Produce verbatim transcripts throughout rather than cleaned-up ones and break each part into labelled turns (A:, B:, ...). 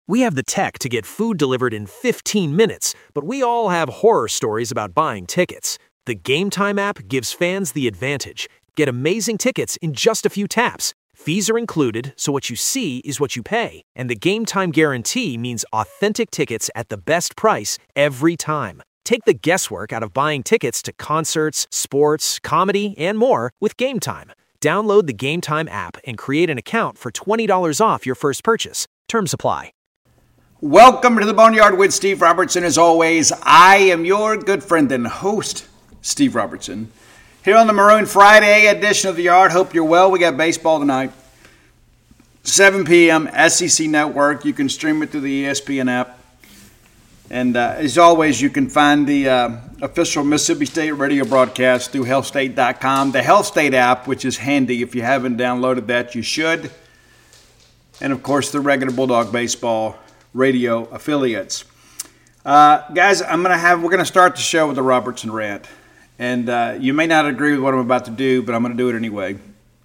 A: We have the tech to get food delivered in fifteen minutes, but we all have horror stories about buying tickets. The Game Time app gives fans the advantage. Get amazing tickets in just a few taps. Fees are included, so what you see is what you pay. And the Game Time guarantee means authentic tickets at the best price every time. Take the guesswork out of buying tickets to concerts, sports, comedy, and more with Game Time. Download the Game Time app and create an account for twenty dollars off your first purchase. Terms apply.
B: Welcome to the Boneyard with Steve Robertson. As always, I am your good friend and host, Steve Robertson. Here on the Maroon Friday edition of The Yard. Hope you're well. We got baseball tonight. seven p.m. S E C Network. You can stream it through the E S P N app. And uh, as always, you can find the uh, official Mississippi State radio broadcast through health state dot com. The Health State app, which is handy. If you haven't downloaded that, you should. And, of course, the regular Bulldog Baseball radio affiliates. Uh, guys, I'm gonna have we're gonna start the show with the Robertson rant, and uh, you may not agree with what I'm about to do, but I'm gonna do it anyway.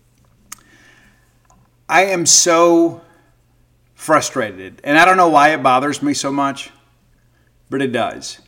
B: I am so frustrated, and I don't know why it bothers me so much, but it does.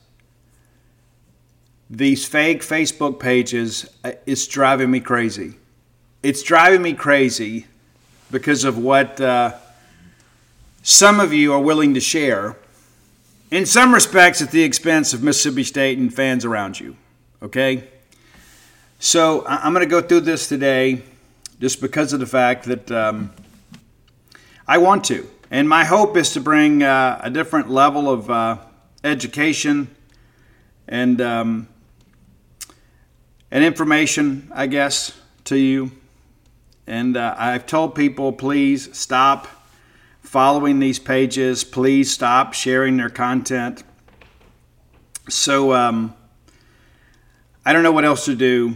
B: These fake Facebook pages, it's driving me crazy. It's driving me crazy because of what Uh, some of you are willing to share, in some respects at the expense of Mississippi State and fans around you, okay? So I'm going to go through this today just because of the fact that um, I want to. And my hope is to bring uh, a different level of uh, education and, um, and information, I guess, to you. And uh, I've told people, please stop following these pages. Please stop sharing their content. So um, I don't know what else to do.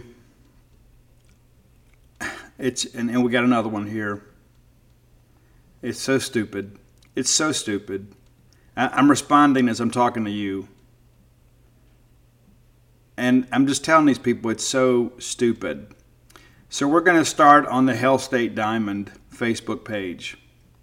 B: It's and, and we got another one here. It's so stupid. It's so stupid. I, I'm responding as I'm talking to you. And I'm just telling these people it's so stupid. So we're going to start on the Hell State Diamond Facebook page.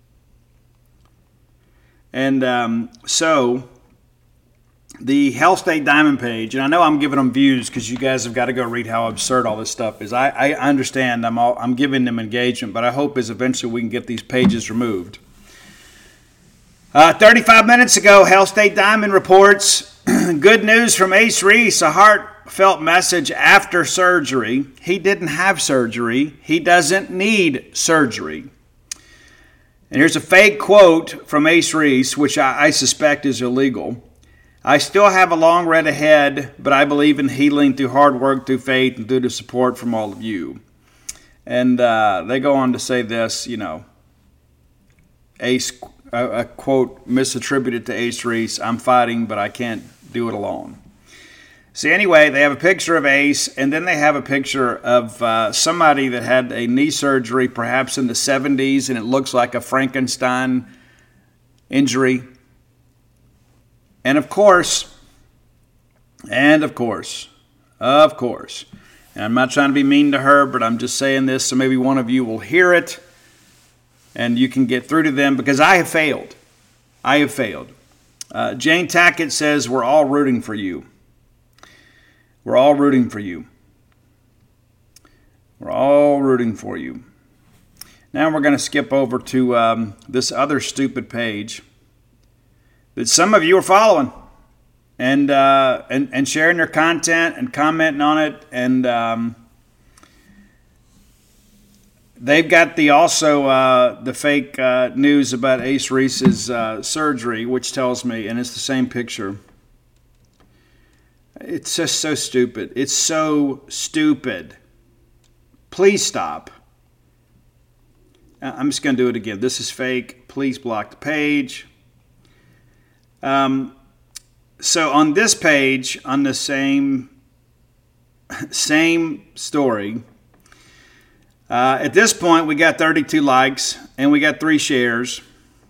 B: And um, so, the Hell State Diamond page, and I know I'm giving them views because you guys have got to go read how absurd all this stuff is. I, I understand I'm all, I'm giving them engagement, but I hope is eventually we can get these pages removed. Uh, thirty-five minutes ago, Hell State Diamond reports, good news from Ace Reese, a heartfelt message after surgery. He didn't have surgery. He doesn't need surgery. And here's a fake quote from Ace Reese, which I, I suspect is illegal. I still have a long road ahead, but I believe in healing through hard work, through faith, and through the support from all of you. And uh, they go on to say this, you know, Ace, a, a quote misattributed to Ace Reese, I'm fighting, but I can't do it alone. See, anyway, they have a picture of Ace, and then they have a picture of uh, somebody that had a knee surgery perhaps in the seventies, and it looks like a Frankenstein injury. And of course, and of course, of course, and I'm not trying to be mean to her, but I'm just saying this so maybe one of you will hear it, and you can get through to them, because I have failed. I have failed. Uh, Jane Tackett says, we're all rooting for you. We're all rooting for you. We're all rooting for you. Now we're going to skip over to um, this other stupid page that some of you are following and uh, and, and sharing their content and commenting on it. And um, they've got the also uh, the fake uh, news about Ace Reese's uh, surgery, which tells me, and it's the same picture. It's just so stupid. It's so stupid. Please stop. I'm just going to do it again. This is fake. Please block the page. Um, so on this page, on the same, same story, uh, at this point we got thirty-two likes and we got three shares.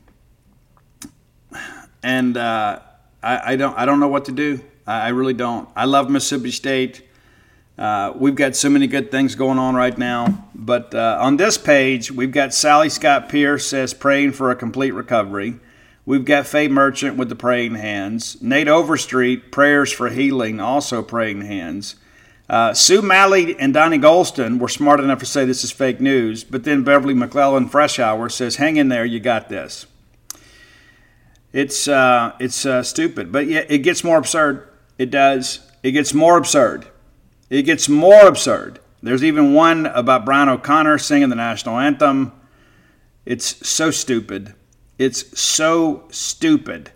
B: And uh, I, I don't I don't know what to do. I really don't. I love Mississippi State. Uh, we've got so many good things going on right now. But uh, on this page, we've got Sally Scott Pierce says praying for a complete recovery. We've got Faye Merchant with the praying hands. Nate Overstreet, prayers for healing, also praying hands. Uh, Sue Malley and Donnie Golston were smart enough to say this is fake news, but then Beverly McClellan Freshour says, hang in there, you got this. It's uh, it's uh, stupid, but yeah, it gets more absurd. It does. It gets more absurd. It gets more absurd. There's even one about Brian O'Connor singing the national anthem. It's so stupid. It's so stupid.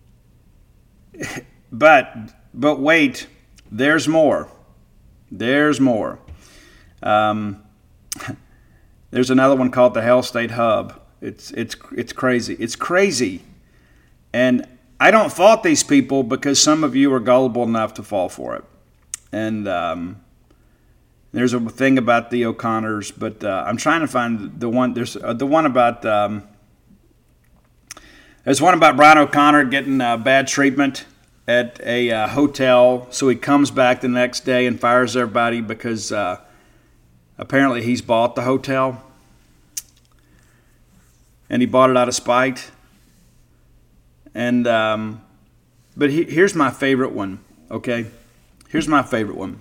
B: But but wait, there's more. There's more. Um, there's another one called the Hell State Hub. It's it's it's crazy. It's crazy. And I don't fault these people because some of you are gullible enough to fall for it. And um, there's a thing about the O'Connors, but uh, I'm trying to find the one. There's uh, the one about. Um, there's one about Brian O'Connor getting uh, bad treatment at a uh, hotel, so he comes back the next day and fires everybody because uh, apparently he's bought the hotel, and he bought it out of spite. And um, but he, here's my favorite one. Okay, here's my favorite one.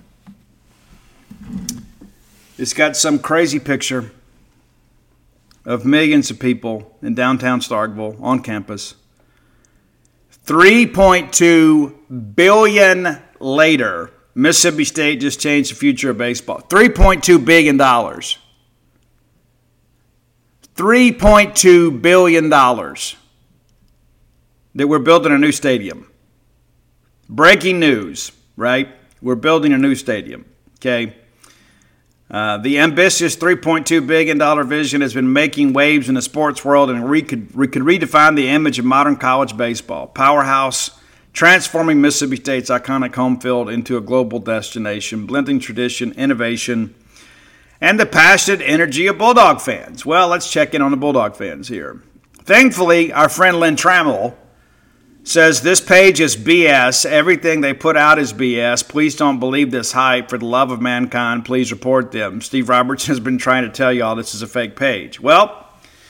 B: It's got some crazy picture of millions of people in downtown Starkville on campus. three point two billion dollars later, Mississippi State just changed the future of baseball. three point two billion dollars. three point two billion dollars that we're building a new stadium. Breaking news, right? We're building a new stadium, okay? Uh, the ambitious three point two billion dollars vision has been making waves in the sports world and we could, we could redefine the image of modern college baseball. Powerhouse, transforming Mississippi State's iconic home field into a global destination, blending tradition, innovation, and the passionate energy of Bulldog fans. Well, let's check in on the Bulldog fans here. Thankfully, our friend Lynn Trammell says this page is B S. Everything they put out is B S. Please don't believe this hype. For the love of mankind, please report them. Steve Roberts has been trying to tell y'all this is a fake page. Well,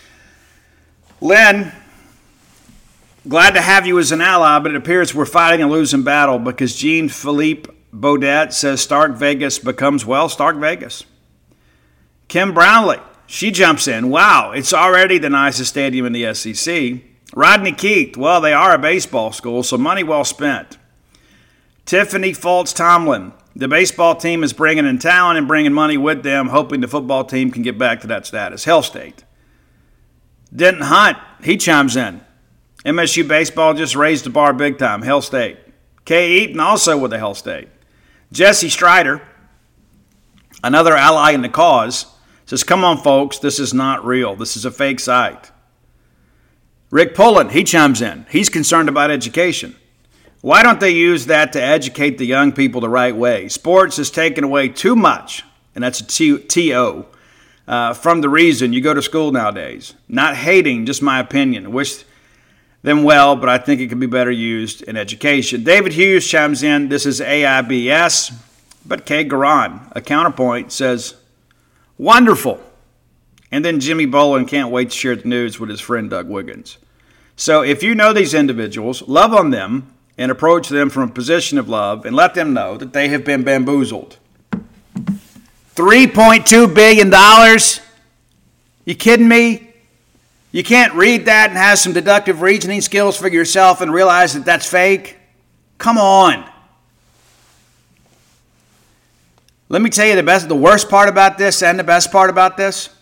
B: Lynn, glad to have you as an ally, but it appears we're fighting a losing battle because Jean-Philippe Baudet says Stark Vegas becomes, well, Stark Vegas. Kim Brownlee, she jumps in. Wow, it's already the nicest stadium in the S E C. Rodney Keith, well, they are a baseball school, so money well spent. Tiffany Fultz Tomlin, the baseball team is bringing in talent and bringing money with them, hoping the football team can get back to that status. Hell State. Denton Hunt, he chimes in. M S U baseball just raised the bar big time. Hell State. Kay Eaton also with the Hell State. Jesse Strider, another ally in the cause, says, come on, folks, this is not real. This is a fake site. Rick Pullen, he chimes in. He's concerned about education. Why don't they use that to educate the young people the right way? Sports has taken away too much, and that's a T O, uh, from the reason you go to school nowadays. Not hating, just my opinion. Wish them well, but I think it could be better used in education. David Hughes chimes in. This is A I B S. But Kay Garan, a counterpoint, says, wonderful. And then Jimmy Bolin can't wait to share the news with his friend Doug Wiggins. So if you know these individuals, love on them and approach them from a position of love and let them know that they have been bamboozled. three point two billion dollars? You kidding me? You can't read that and have some deductive reasoning skills for yourself and realize that that's fake? Come on. Let me tell you the best, the worst part about this and the best part about this.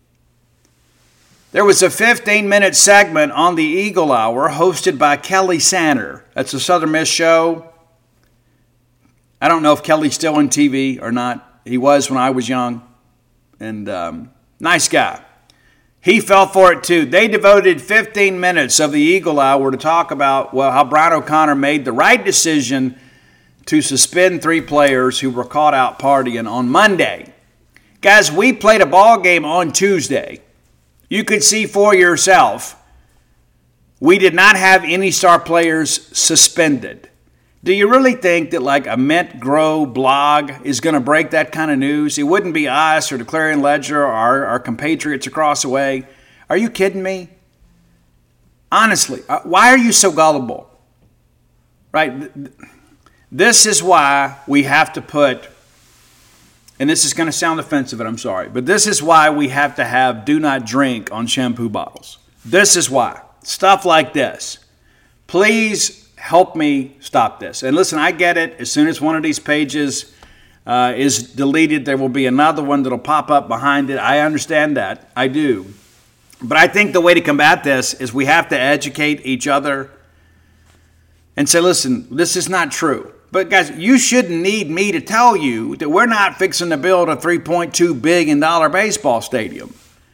B: There was a fifteen-minute segment on the Eagle Hour hosted by Kelly Sander. That's a Southern Miss show. I don't know if Kelly's still on T V or not. He was when I was young. And um, nice guy. He fell for it too. They devoted fifteen minutes of the Eagle Hour to talk about, well, how Brian O'Connor made the right decision to suspend three players who were caught out partying on Monday. Guys, we played a ball game on Tuesday. You could see for yourself, we did not have any star players suspended. Do you really think that like a Mint Grow blog is going to break that kind of news? It wouldn't be us or the Clarion Ledger or our, our compatriots across the way. Are you kidding me? Honestly, uh, why are you so gullible? Right? This is why we have to put, and this is going to sound offensive, and I'm sorry, but this is why we have to have do not drink on shampoo bottles. This is why. Stuff like this. Please help me stop this. And listen, I get it. As soon as one of these pages uh, is deleted, there will be another one that'll pop up behind it. I understand that. I do. But I think the way to combat this is we have to educate each other and say, listen, this is not true. But guys, you shouldn't need me to tell you that we're not fixing to build a three point two billion dollars baseball stadium.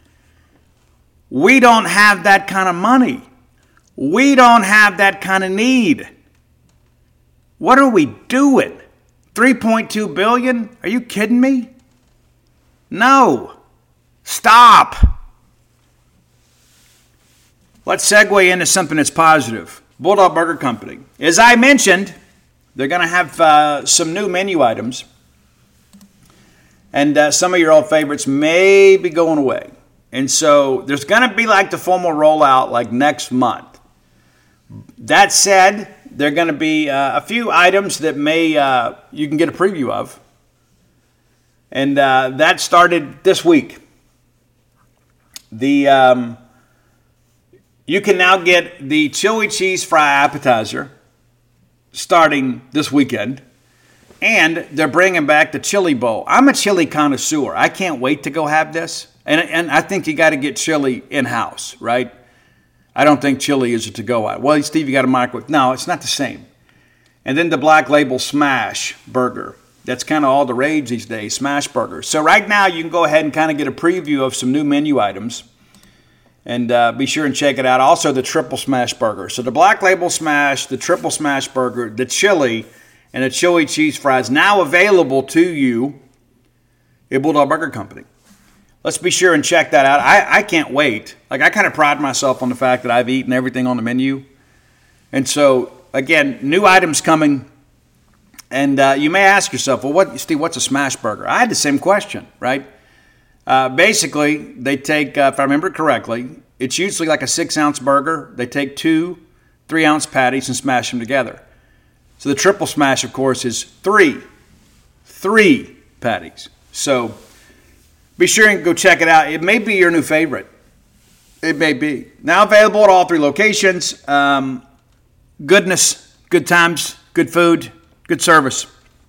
B: We don't have that kind of money. We don't have that kind of need. What are we doing? three point two billion dollars? Are you kidding me? No. Stop. Let's segue into something that's positive. Bulldog Burger Company. As I mentioned, they're going to have uh, some new menu items. And uh, some of your old favorites may be going away. And so there's going to be like the formal rollout like next month. That said, there are going to be uh, a few items that may uh, you can get a preview of. And uh, that started this week. The um, you can now get the chili cheese fry appetizer starting this weekend. And they're bringing back the chili bowl. I'm a chili connoisseur. I can't wait to go have this. And, and I think you got to get chili in-house, right? I don't think chili is a to-go item. Well, Steve, you got a microwave. No, it's not the same. And then the Black Label Smash Burger. That's kind of all the rage these days, Smash Burgers. So right now you can go ahead and kind of get a preview of some new menu items. And uh, be sure and check it out. Also, the Triple Smash Burger. So the Black Label Smash, the Triple Smash Burger, the chili, and the chili cheese fries now available to you at Bulldog Burger Company. Let's be sure and check that out. I, I can't wait. Like, I kind of pride myself on the fact that I've eaten everything on the menu. And so, again, new items coming. And uh, you may ask yourself, well, what, Steve, what's a smash burger? I had the same question, right? Uh, basically, they take, uh, if I remember correctly, it's usually like a six-ounce burger. They take two three-ounce patties and smash them together. So the triple smash, of course, is three. Three patties. So be sure and go check it out. It may be your new favorite. It may be. Now available at all three locations. Um, goodness, good times, good food, good service.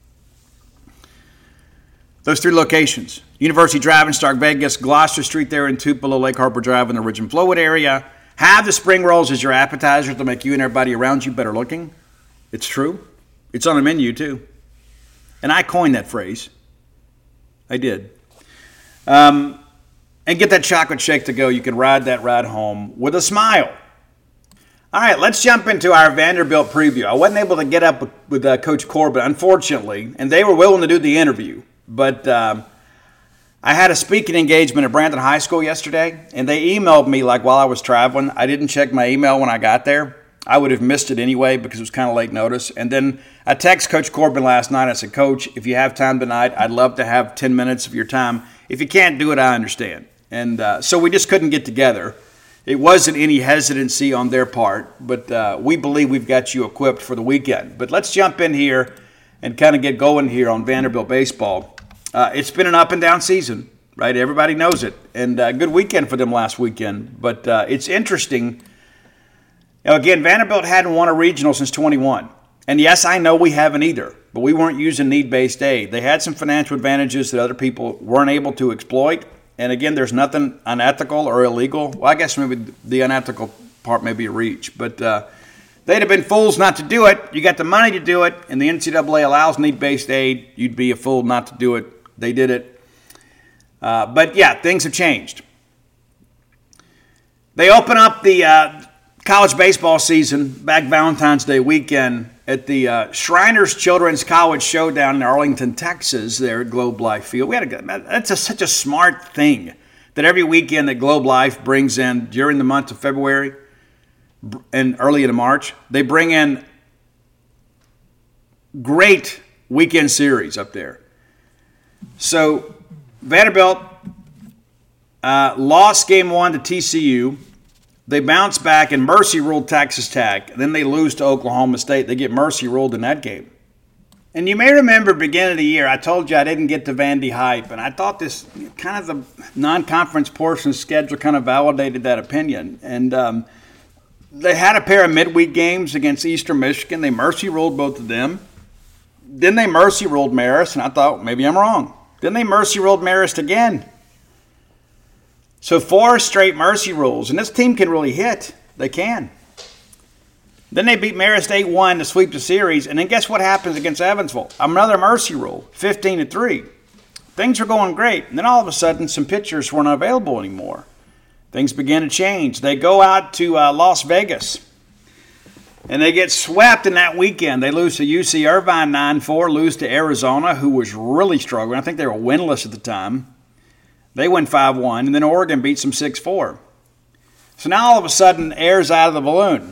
B: Those three locations. University Drive in Stark Vegas, Gloucester Street there in Tupelo, Lake Harbor Drive in the Ridge and Flowood area. Have the spring rolls as your appetizer to make you and everybody around you better looking. It's true. It's on the menu too. And I coined that phrase. I did. Um, and get that chocolate shake to go. You can ride that ride home with a smile. All right, let's jump into our Vanderbilt preview. I wasn't able to get up with, with uh, Coach Corbett, unfortunately, and they were willing to do the interview. But um, I had a speaking engagement at Brandon High School yesterday, and they emailed me like while I was traveling. I didn't check my email when I got there. I would have missed it anyway because it was kind of late notice. And then I texted Coach Corbin last night. I said, Coach, if you have time tonight, I'd love to have ten minutes of your time. If you can't do it, I understand. And uh, so we just couldn't get together. It wasn't any hesitancy on their part, but uh, we believe we've got you equipped for the weekend. But let's jump in here and kind of get going here on Vanderbilt baseball. Uh, it's been an up and down season, right? Everybody knows it. And a uh, good weekend for them last weekend. But uh, it's interesting. Now, again, Vanderbilt hadn't won a regional since twenty-one. And yes, I know we haven't either, but we weren't using need-based aid. They had some financial advantages that other people weren't able to exploit. And again, there's nothing unethical or illegal. Well, I guess maybe the unethical part may be a reach. But uh, they'd have been fools not to do it. You got the money to do it, and the N C double A allows need-based aid. You'd be a fool not to do it. They did it. Uh, but, yeah, things have changed. They open up the uh, college baseball season back Valentine's Day weekend at the uh, Shriners Children's College Showdown in Arlington, Texas, there at Globe Life Field. We had a, that's a, such a smart thing that every weekend that Globe Life brings in during the month of February and early into March, they bring in great weekend series up there. So Vanderbilt uh, lost game one to T C U. They bounce back and mercy ruled Texas Tech. Then they lose to Oklahoma State. They get mercy ruled in that game. And you may remember beginning of the year, I told you I didn't get the Vandy hype. And I thought this kind of the non-conference portion schedule kind of validated that opinion. And um, they had a pair of midweek games against Eastern Michigan. They mercy ruled both of them. Then they mercy ruled Marist, and I thought maybe I'm wrong. Then they mercy ruled Marist again. So four straight mercy rules, and this team can really hit. They can. Then they beat Marist eight one to sweep the series, and then guess what happens against Evansville? Another mercy rule, fifteen to three. Things were going great, and then all of a sudden some pitchers weren't available anymore. Things began to change. They go out to uh, Las Vegas, and they get swept in that weekend. They lose to U C Irvine nine four, lose to Arizona, who was really struggling. I think they were winless at the time. They win five one, and then Oregon beats them six four. So now all of a sudden, air's out of the balloon.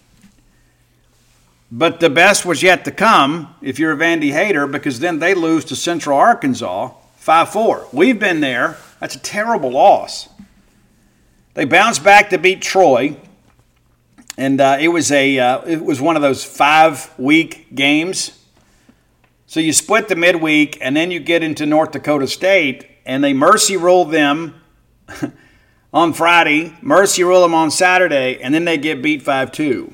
B: But the best was yet to come if you're a Vandy hater, because then they lose to Central Arkansas five four. We've been there. That's a terrible loss. They bounce back to beat Troy, and uh, it was a uh, it was one of those five-week games. So you split the midweek, and then you get into North Dakota State, and they mercy rule them on Friday, mercy rule them on Saturday, and then they get beat five two.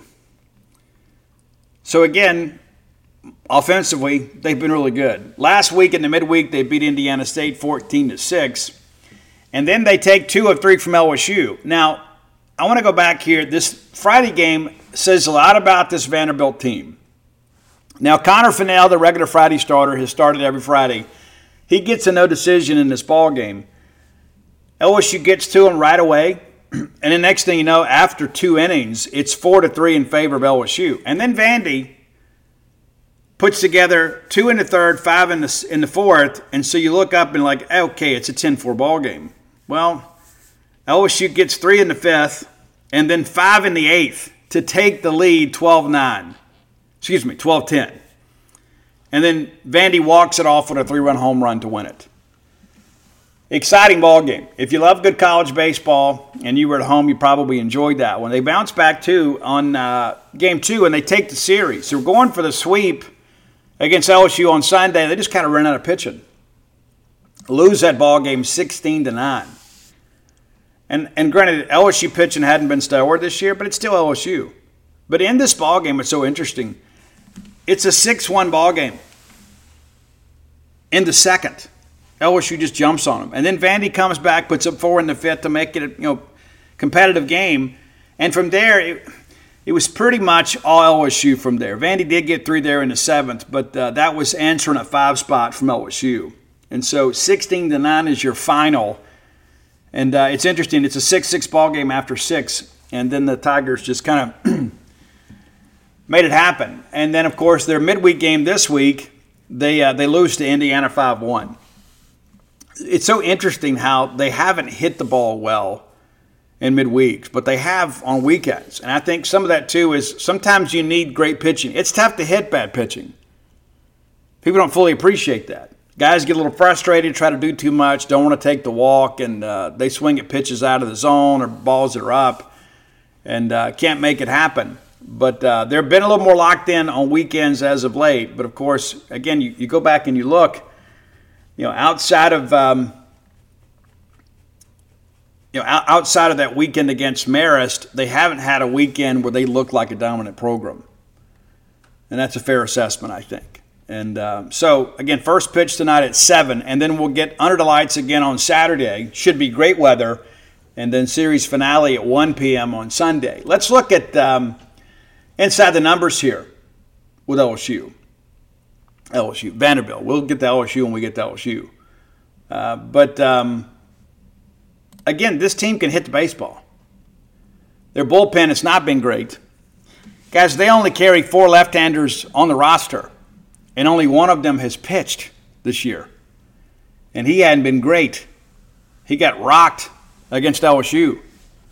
B: So again, offensively, they've been really good. Last week in the midweek, they beat Indiana State fourteen to six. And then they take two of three from L S U. Now, I want to go back here. This Friday game says a lot about this Vanderbilt team. Now, Connor Fennell, the regular Friday starter, has started every Friday. He gets a no decision in this ball game. L S U gets to him right away. And the next thing you know, after two innings, it's four to three in favor of L S U. And then Vandy puts together two in the third, five in the in the fourth, and so you look up and like, okay, it's a ten four ball game. Well, L S U gets three in the fifth, and then five in the eighth to take the lead twelve nine. Excuse me, twelve ten. And then Vandy walks it off with a three-run home run to win it. Exciting ball game. If you love good college baseball and you were at home, you probably enjoyed that one. They bounce back, too, on uh, game two, and they take the series. So we're going for the sweep against L S U on Sunday. They just kind of ran out of pitching. Lose that ball game sixteen to nine. And, and granted, L S U pitching hadn't been stellar this year, but it's still L S U. But in this ball game, it's so interesting. It's a six one ball game. In the second, L S U just jumps on them. And then Vandy comes back, puts up four in the fifth to make it a you know competitive game. And from there, it, it was pretty much all L S U from there. Vandy did get three there in the seventh, but uh, that was answering a five spot from L S U. And so sixteen to nine is your final. And uh, it's interesting. It's a six six ball game after six. And then the Tigers just kind of made it happen. And then, of course, their midweek game this week, they uh, they lose to Indiana five one. It's so interesting how they haven't hit the ball well in midweeks, but they have on weekends. And I think some of that, too, is sometimes you need great pitching. It's tough to hit bad pitching. People don't fully appreciate that. Guys get a little frustrated, try to do too much, don't want to take the walk, and uh, they swing at pitches out of the zone or balls that are up and uh, can't make it happen. But uh, they've been a little more locked in on weekends as of late. But, of course, again, you, you go back and you look, you know, outside of um, you know, outside of that weekend against Marist, they haven't had a weekend where they look like a dominant program. And that's a fair assessment, I think. And um, so, again, first pitch tonight at seven, and then we'll get under the lights again on Saturday. Should be great weather. And then series finale at one p.m. on Sunday. Let's look at um, inside the numbers here with L S U. L S U. Vanderbilt. We'll get to L S U when we get to L S U. Uh, but, um, again, this team can hit the baseball. Their bullpen has not been great. Guys, they only carry four left-handers on the roster, and only one of them has pitched this year. And he hadn't been great. He got rocked against L S U.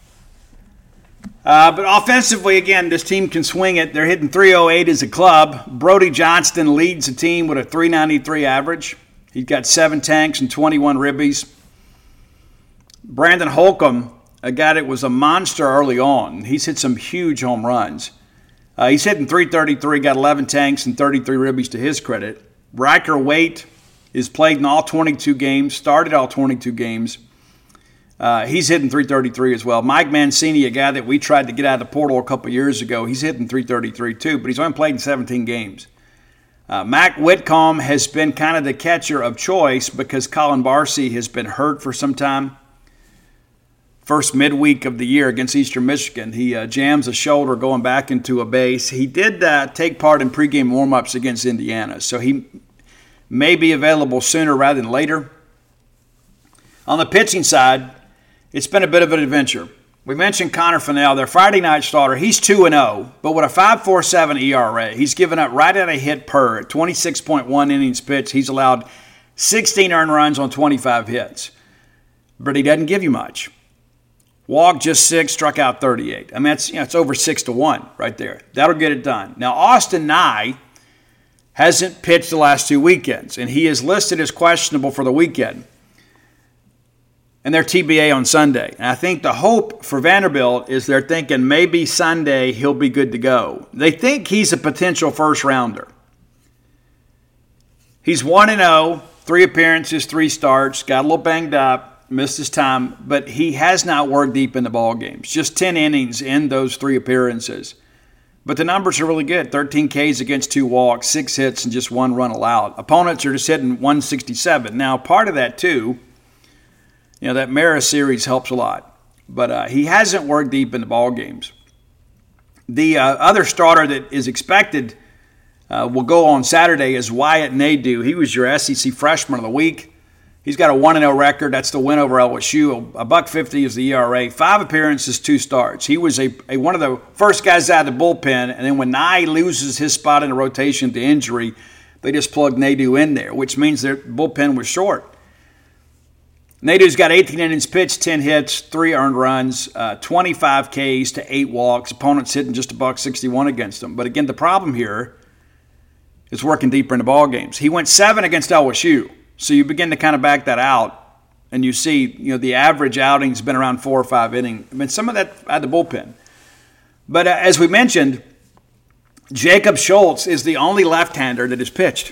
B: Uh, but offensively, again, this team can swing it. They're hitting three oh eight as a club. Brody Johnston leads the team with a three ninety-three average. He's got seven tanks and twenty-one ribbies. Brandon Holcomb a guy that was a monster early on. He's hit some huge home runs. Uh, he's hitting three thirty-three, got eleven tanks and thirty-three ribbies to his credit. Riker Waite is played in all twenty-two games, started all twenty-two games. Uh, he's hitting three thirty-three as well. Mike Mancini, a guy that we tried to get out of the portal a couple years ago, he's hitting three thirty-three too, but he's only played in seventeen games. Uh, Mac Whitcomb has been kind of the catcher of choice because Colin Barcy has been hurt for some time. First midweek of the year against Eastern Michigan, he uh, jams a shoulder going back into a base. He did uh, take part in pregame warmups against Indiana, so he may be available sooner rather than later. On the pitching side, it's been a bit of an adventure. We mentioned Connor Fennell, their Friday night starter. He's two and oh, but with a five point four seven E R A, he's given up right at a hit per. At twenty-six point one innings pitched, he's allowed sixteen earned runs on twenty-five hits. But he doesn't give you much. Walked just six, struck out thirty-eight. I mean, it's, you know, it's over six to one right there. That'll get it done. Now, Austin Nye hasn't pitched the last two weekends, and he is listed as questionable for the weekend. And they're T B A on Sunday. And I think the hope for Vanderbilt is they're thinking maybe Sunday he'll be good to go. They think he's a potential first rounder. He's one and oh, three appearances, three starts, got a little banged up. Missed his time, but he has not worked deep in the ball games. Just ten innings in those three appearances. But the numbers are really good. thirteen Ks against two walks, six hits, and just one run allowed. Opponents are just hitting one sixty-seven. Now, part of that, too, you know, that Mara series helps a lot. But uh, he hasn't worked deep in the ball games. The uh, other starter that is expected uh, will go on Saturday is Wyatt Nadeau. He was your S E C Freshman of the Week. He's got a one and oh record. That's the win over L S U. A buck fifty is the E R A. Five appearances, two starts. He was a, a one of the first guys out of the bullpen, and then when Nye loses his spot in the rotation to injury, they just plugged Nadeau in there, which means their bullpen was short. Nadeau's got eighteen innings pitched, ten hits, three earned runs, uh, twenty-five Ks to eight walks. Opponents hitting just a buck sixty-one against him. But again, the problem here is working deeper in the ball games. He went seven against L S U. So you begin to kind of back that out, and you see, you know, the average outing's been around four or five innings. I mean, some of that at the bullpen. But uh, as we mentioned, Jacob Schultz is the only left-hander that has pitched.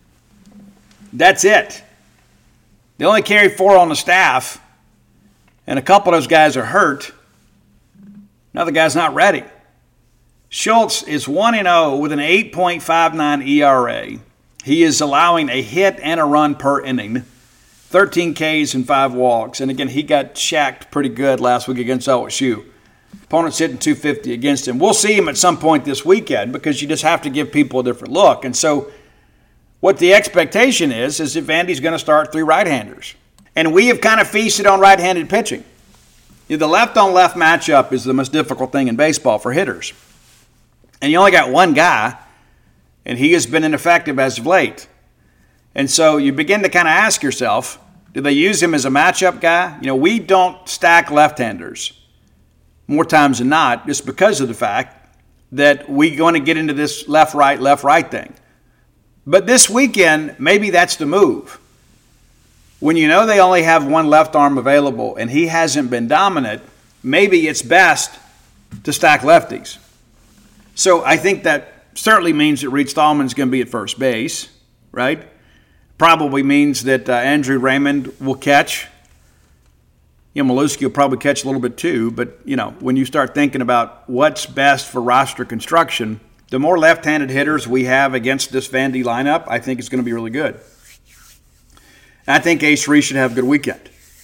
B: That's it. They only carry four on the staff, and a couple of those guys are hurt. Another guy's not ready. Schultz is one and oh with an eight point five nine E R A. He is allowing a hit and a run per inning, thirteen Ks and five walks. And again, he got shacked pretty good last week against L S U. Opponents hitting two fifty against him. We'll see him at some point this weekend because you just have to give people a different look. And so what the expectation is, is that Vandy's going to start three right-handers. And we have kind of feasted on right-handed pitching. You know, the left-on-left matchup is the most difficult thing in baseball for hitters. And you only got one guy, and he has been ineffective as of late. And so you begin to kind of ask yourself, do they use him as a matchup guy? You know, we don't stack left-handers more times than not just because of the fact that we're going to get into this left-right, left-right thing. But this weekend, maybe that's the move. When you know they only have one left arm available and he hasn't been dominant, maybe it's best to stack lefties. So I think that certainly means that Reed Stallman's going to be at first base, right? Probably means that uh, Andrew Raymond will catch. You know, Maluski will probably catch a little bit too, but, you know, when you start thinking about what's best for roster construction, the more left-handed hitters we have against this Vandy lineup, I think it's going to be really good. And I think Ace Reese should have a good weekend.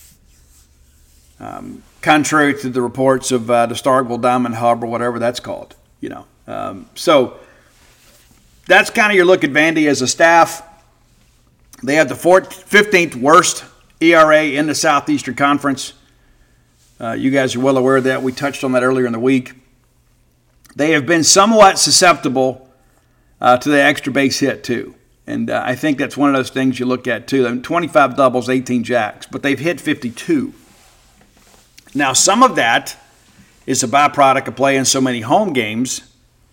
B: Um, contrary to the reports of uh, the Starkville Diamond Hub or whatever that's called, you know. Um, so that's kind of your look at Vandy as a staff. They have the fifteenth worst E R A in the Southeastern Conference. Uh, you guys are well aware of that. We touched on that earlier in the week. They have been somewhat susceptible uh, to the extra base hit, too. And uh, I think that's one of those things you look at, too. I mean, twenty-five doubles, eighteen jacks, but they've hit fifty-two. Now, some of that is a byproduct of playing so many home games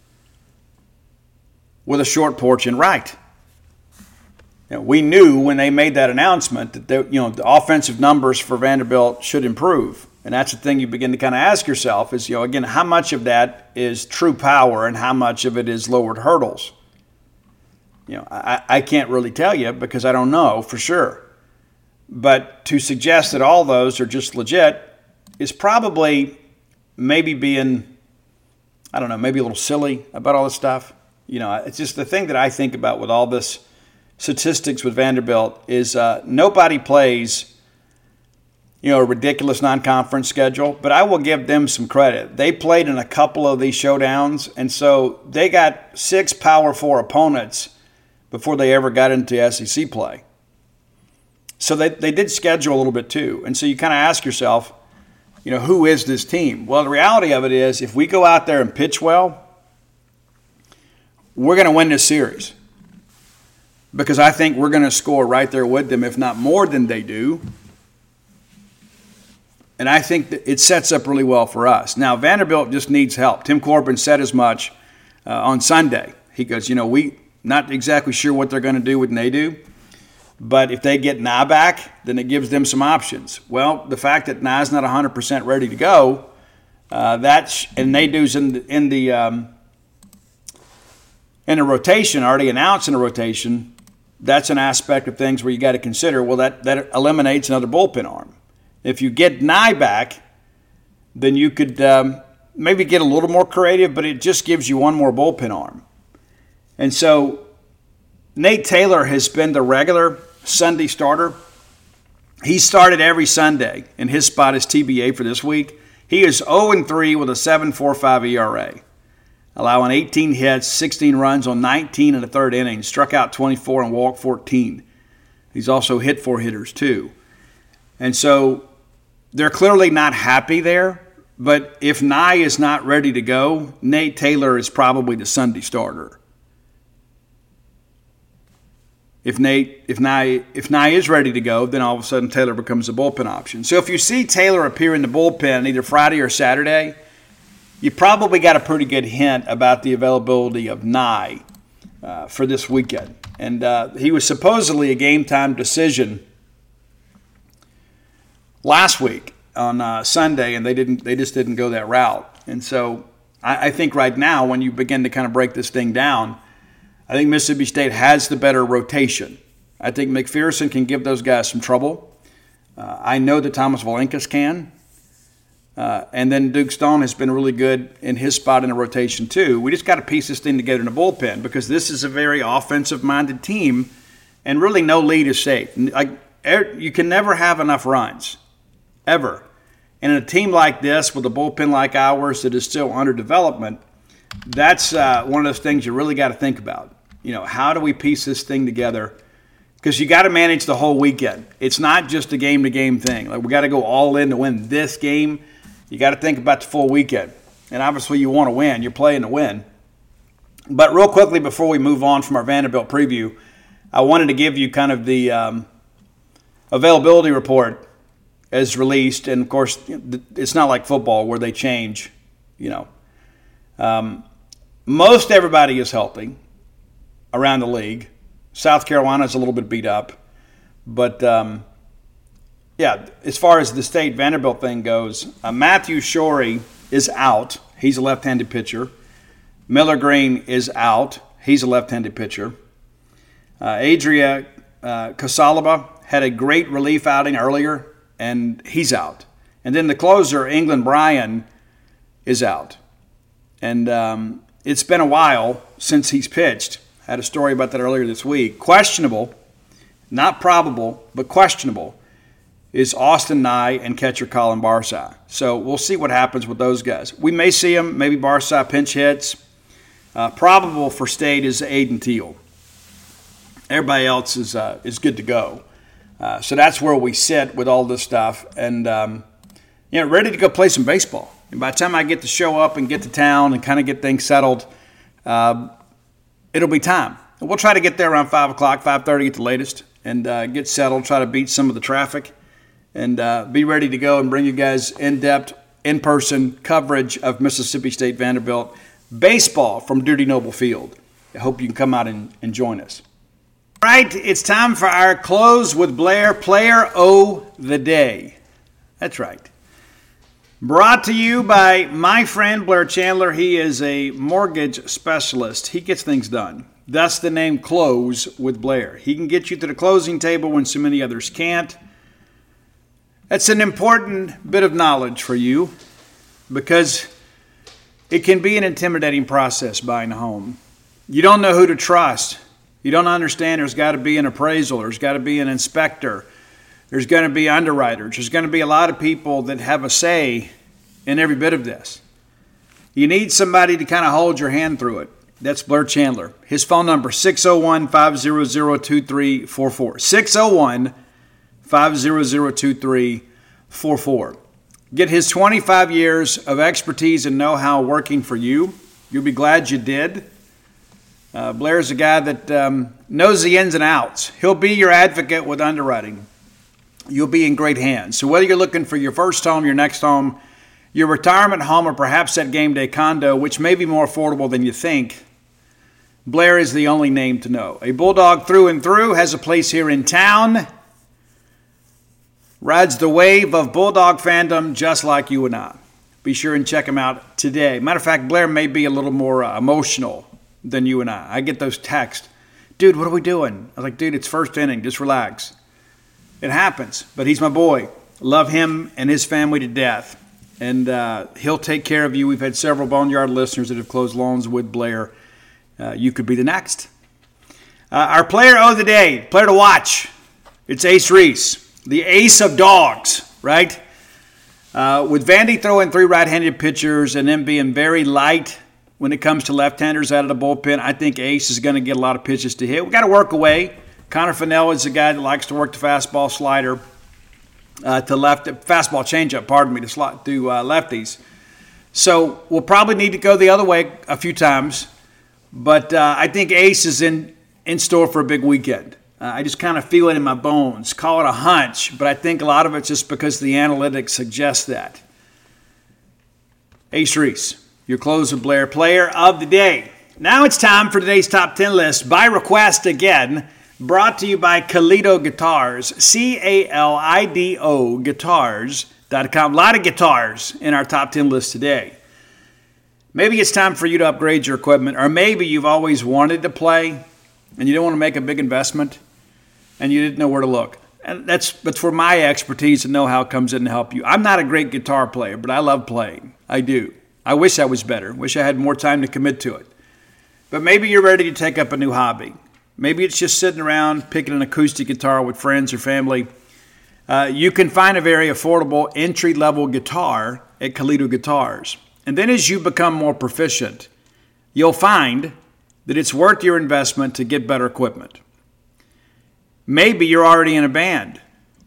B: with a short porch and right. You know, we knew when they made that announcement that they, you know, the offensive numbers for Vanderbilt should improve. And that's the thing you begin to kind of ask yourself is, you know, again, how much of that is true power and how much of it is lowered hurdles? You know, I, I can't really tell you because I don't know for sure. But to suggest that all those are just legit is probably maybe being, I don't know, maybe a little silly about all this stuff. You know, it's just the thing that I think about with all this statistics with Vanderbilt is uh, nobody plays, you know, a ridiculous non-conference schedule, but I will give them some credit. They played in a couple of these showdowns, and so they got six Power Four opponents before they ever got into S E C play. So they, they did schedule a little bit too. And so you kind of ask yourself, you know, who is this team? Well, the reality of it is if we go out there and pitch well, we're going to win this series. Because I think we're going to score right there with them, if not more than they do. And I think that it sets up really well for us. Now, Vanderbilt just needs help. Tim Corbin said as much uh, on Sunday. He goes, you know, we not exactly sure what they're going to do with Nadeau, but if they get Nye back, then it gives them some options. Well, the fact that Nye's not one hundred percent ready to go, uh, that's and Nadeau's in the in the um, in a rotation, already announced in a rotation. That's an aspect of things where you got to consider. Well, that that eliminates another bullpen arm. If you get Nye back, then you could um, maybe get a little more creative, but it just gives you one more bullpen arm. And so Nate Taylor has been the regular Sunday starter. He started every Sunday, and his spot is T B A for this week. He is oh and three with a seven point four five E R A, allowing eighteen hits, sixteen runs on nineteen in the third inning, struck out twenty-four and walked fourteen. He's also hit four hitters too. And so they're clearly not happy there, but if Nye is not ready to go, Nate Taylor is probably the Sunday starter. If Nate, if Nye, if Nye is ready to go, then all of a sudden Taylor becomes a bullpen option. So if you see Taylor appear in the bullpen either Friday or Saturday, you probably got a pretty good hint about the availability of Nye uh, for this weekend. And uh, he was supposedly a game-time decision last week on uh, Sunday, and they didn't. They just didn't go that route. And so I, I think right now, when you begin to kind of break this thing down, I think Mississippi State has the better rotation. I think McPherson can give those guys some trouble. Uh, I know that Thomas Valenkas can. Uh, and then Duke Stone has been really good in his spot in the rotation too. We just got to piece this thing together in the bullpen because this is a very offensive-minded team, and really no lead is safe. Like, you can never have enough runs, ever. And in a team like this with a bullpen like ours that is still under development, that's uh, one of those things you really got to think about. You know, how do we piece this thing together? Because you got to manage the whole weekend. It's not just a game-to-game thing. Like, we got to go all in to win this game. You got to think about the full weekend. And obviously you want to win. You're playing to win. But real quickly before we move on from our Vanderbilt preview, I wanted to give you kind of the um, availability report as released. And, of course, it's not like football where they change, you know. Um, most everybody is healthy around the league. South Carolina's a little bit beat up. But, um, yeah, as far as the state Vanderbilt thing goes, uh, Matthew Shorey is out. He's a left-handed pitcher. Miller Green is out. He's a left-handed pitcher. Uh, Adria uh, Casalaba had a great relief outing earlier, and he's out. And then the closer, England Bryan, is out. And um, it's been a while since he's pitched. I had a story about that earlier this week. Questionable, not probable, but questionable, is Austin Nye and catcher Colin Barsai. So we'll see what happens with those guys. We may see them, maybe Barsai pinch hits. Uh, probable for State is Aiden Teal. Everybody else is uh, is good to go. Uh, so that's where we sit with all this stuff. And, um, you know, ready to go play some baseball. And by the time I get to show up and get to town and kind of get things settled, uh, it'll be time. And we'll try to get there around five o'clock, five thirty at the latest, and uh, get settled, try to beat some of the traffic, and uh, be ready to go and bring you guys in-depth, in-person coverage of Mississippi State Vanderbilt baseball from Dudy Noble Field. I hope you can come out and, and join us. All right, it's time for our Close with Blair Player O the Day. That's right. Brought to you by my friend Blair Chandler. He is a mortgage specialist. He gets things done. Thus the name Close with Blair. He can get you to the closing table when so many others can't. That's an important bit of knowledge for you because it can be an intimidating process buying a home. You don't know who to trust. You don't understand there's got to be an appraisal. There's got to be an inspector. There's going to be underwriters. There's going to be a lot of people that have a say in every bit of this. You need somebody to kind of hold your hand through it. That's Blair Chandler. His phone number, six oh one, five hundred, two three four four. six oh one, five hundred, two three four four. Get his twenty-five years of expertise and know-how working for you. You'll be glad you did. Uh, Blair's a guy that um, knows the ins and outs. He'll be your advocate with underwriting. You'll be in great hands. So whether you're looking for your first home, your next home, your retirement home, or perhaps that game day condo, which may be more affordable than you think, Blair is the only name to know. A Bulldog through and through, has a place here in town, rides the wave of Bulldog fandom just like you and I. Be sure and check him out today. Matter of fact, Blair may be a little more uh, emotional than you and I. I get those texts. Dude, what are we doing? I was like, dude, it's first inning. Just relax. It happens, but he's my boy. Love him and his family to death, and uh, he'll take care of you. We've had several Boneyard listeners that have closed loans with Blair. Uh, you could be the next. Uh, our player of the day, player to watch, it's Ace Reese, the ace of dogs, right? Uh, with Vandy throwing three right-handed pitchers and them being very light when it comes to left-handers out of the bullpen, I think Ace is going to get a lot of pitches to hit. We got to work away. Connor Fennell is a guy that likes to work the fastball slider uh, to left, fastball changeup, pardon me, to, slot, to uh, lefties. So we'll probably need to go the other way a few times, but uh, I think Ace is in, in store for a big weekend. Uh, I just kind of feel it in my bones. Call it a hunch, but I think a lot of it's just because the analytics suggest that. Ace Reese, your Close with Blair player of the day. Now it's time for today's top ten list, by request again. Brought to you by Calido Guitars, C A L I D O guitars dot com. A lot of guitars in our top ten list today. Maybe it's time for you to upgrade your equipment, or maybe you've always wanted to play and you don't want to make a big investment and you didn't know where to look. And that's, that's where my expertise and know-how comes in to help you. I'm not a great guitar player, but I love playing. I do. I wish I was better. Wish I had more time to commit to it. But maybe you're ready to take up a new hobby. Maybe it's just sitting around picking an acoustic guitar with friends or family. Uh, you can find a very affordable entry-level guitar at Calido Guitars. And then as you become more proficient, you'll find that it's worth your investment to get better equipment. Maybe you're already in a band.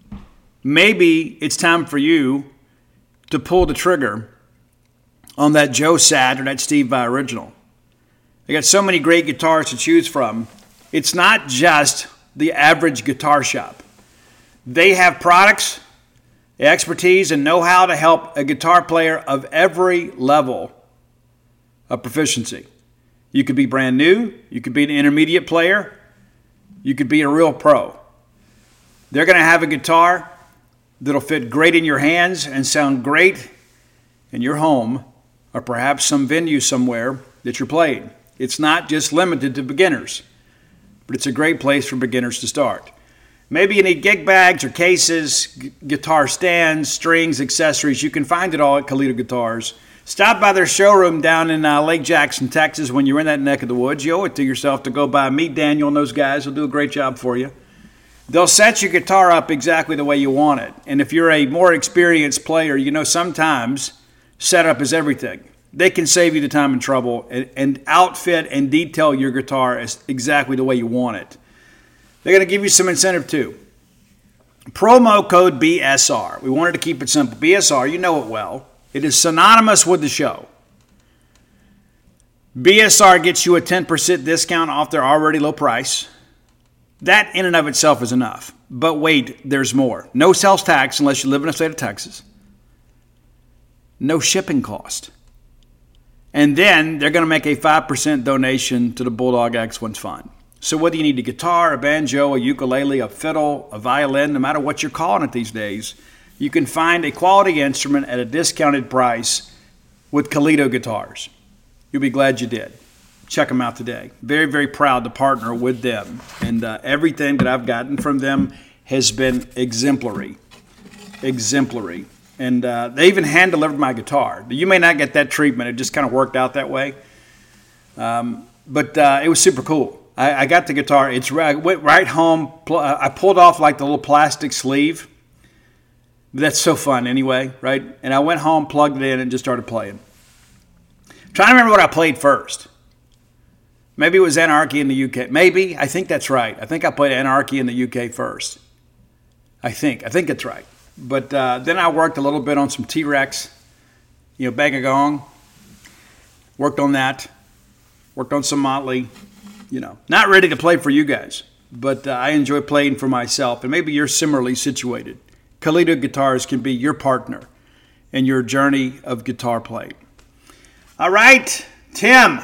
B: Maybe it's time for you to pull the trigger on that Joe Sat or that Steve Vai original. I got so many great guitars to choose from. It's not just the average guitar shop. They have products, expertise, and know-how to help a guitar player of every level of proficiency. You could be brand new. You could be an intermediate player. You could be a real pro. They're going to have a guitar that'll fit great in your hands and sound great in your home or perhaps some venue somewhere that you're playing. It's not just limited to beginners, but it's a great place for beginners to start. Maybe you need gig bags or cases, g- guitar stands, strings, accessories. You can find it all at Calido Guitars. Stop by their showroom down in uh, Lake Jackson, Texas when you're in that neck of the woods. You owe it to yourself to go by. Meet Daniel and those guys. They'll do a great job for you. They'll set your guitar up exactly the way you want it. And if you're a more experienced player, you know sometimes setup is everything. They can save you the time and trouble and, and outfit and detail your guitar as exactly the way you want it. They're going to give you some incentive too. Promo code B S R. We wanted to keep it simple. B S R, you know it well. It is synonymous with the show. B S R gets you a ten percent discount off their already low price. That in and of itself is enough. But wait, there's more. No sales tax unless you live in the state of Texas. No shipping cost. And then they're going to make a five percent donation to the Bulldog Excellence Fund. So whether you need a guitar, a banjo, a ukulele, a fiddle, a violin, no matter what you're calling it these days, you can find a quality instrument at a discounted price with Kalido Guitars. You'll be glad you did. Check them out today. Very, very proud to partner with them. And uh, everything that I've gotten from them has been exemplary. Exemplary. And uh, they even hand-delivered my guitar. You may not get that treatment. It just kind of worked out that way. Um, but uh, it was super cool. I, I got the guitar. It's I went right home. Pl- I pulled off like the little plastic sleeve. That's so fun anyway, right? And I went home, plugged it in, and just started playing. Trying to remember what I played first. Maybe it was Anarchy in the U K. Maybe. I think that's right. I think I played Anarchy in the U K first. I think. I think that's right. But uh, then I worked a little bit on some T-Rex, you know, Bang a Gong. Worked on that. Worked on some Motley. You know, not ready to play for you guys, but uh, I enjoy playing for myself. And maybe you're similarly situated. Kalido Guitars can be your partner in your journey of guitar playing. All right, Tim.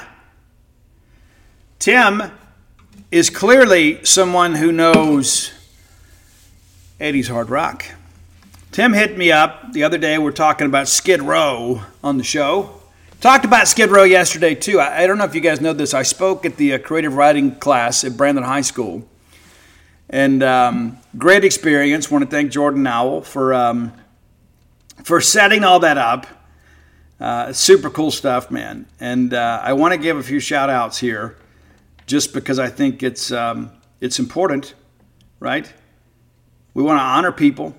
B: Tim is clearly someone who knows eighties hard rock. Tim hit me up the other day. We're talking about Skid Row on the show. Talked about Skid Row yesterday, too. I, I don't know if you guys know this. I spoke at the uh, creative writing class at Brandon High School. And um, great experience. Want to thank Jordan Nowell for, um, for setting all that up. Uh, super cool stuff, man. And uh, I want to give a few shout-outs here just because I think it's um, it's important, right? We want to honor people.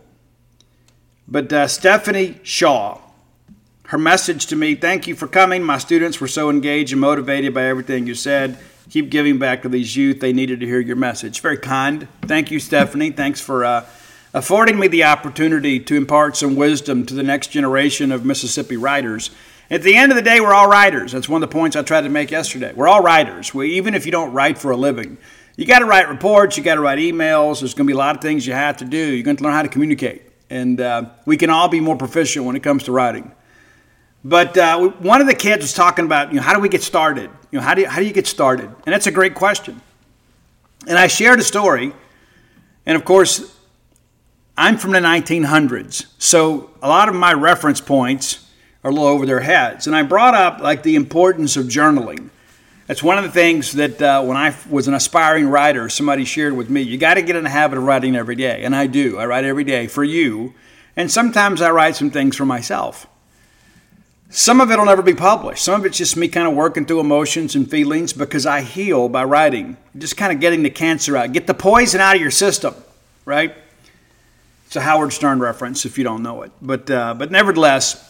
B: But uh, Stephanie Shaw, her message to me, thank you for coming. My students were so engaged and motivated by everything you said. Keep giving back to these youth. They needed to hear your message. Very kind. Thank you, Stephanie. Thanks for uh, affording me the opportunity to impart some wisdom to the next generation of Mississippi writers. At the end of the day, we're all writers. That's one of the points I tried to make yesterday. We're all writers. We, even if you don't write for a living. You got to write reports. You got to write emails. There's going to be a lot of things you have to do. You're going to learn how to communicate. And uh, we can all be more proficient when it comes to writing. But uh, one of the kids was talking about, you know, how do we get started? You know, how do you, how do you get started? And that's a great question. And I shared a story. And of course, I'm from the nineteen hundreds. So a lot of my reference points are a little over their heads. And I brought up like the importance of journaling. That's one of the things that uh, when I was an aspiring writer, somebody shared with me, you got to get in the habit of writing every day. And I do. I write every day for you. And sometimes I write some things for myself. Some of it will never be published. Some of it's just me kind of working through emotions and feelings because I heal by writing. Just kind of getting the cancer out. Get the poison out of your system, right? It's a Howard Stern reference if you don't know it. But uh, but nevertheless,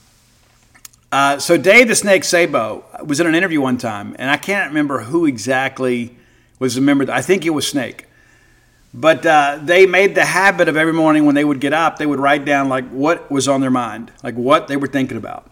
B: uh, so Dave the Snake Sabo was in an interview one time, and I can't remember who exactly was the member. I think it was Snake. But uh, they made the habit of every morning when they would get up, they would write down like what was on their mind, like what they were thinking about.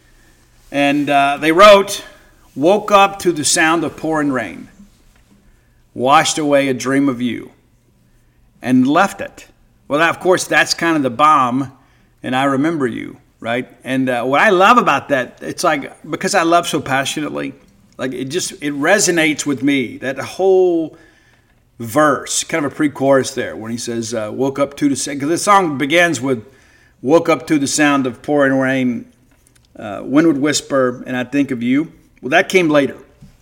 B: And uh, they wrote, woke up to the sound of pouring rain, washed away a dream of you, and left it. Well, of course, that's kind of the bomb, and I remember you, right? And uh, what I love about that, it's like, because I love so passionately, like it just, it resonates with me, that whole verse, kind of a pre-chorus there, when he says, uh, woke up to the sound, because the song begins with, woke up to the sound of pouring rain, Uh, wind would whisper, and I'd think of you. Well, that came later.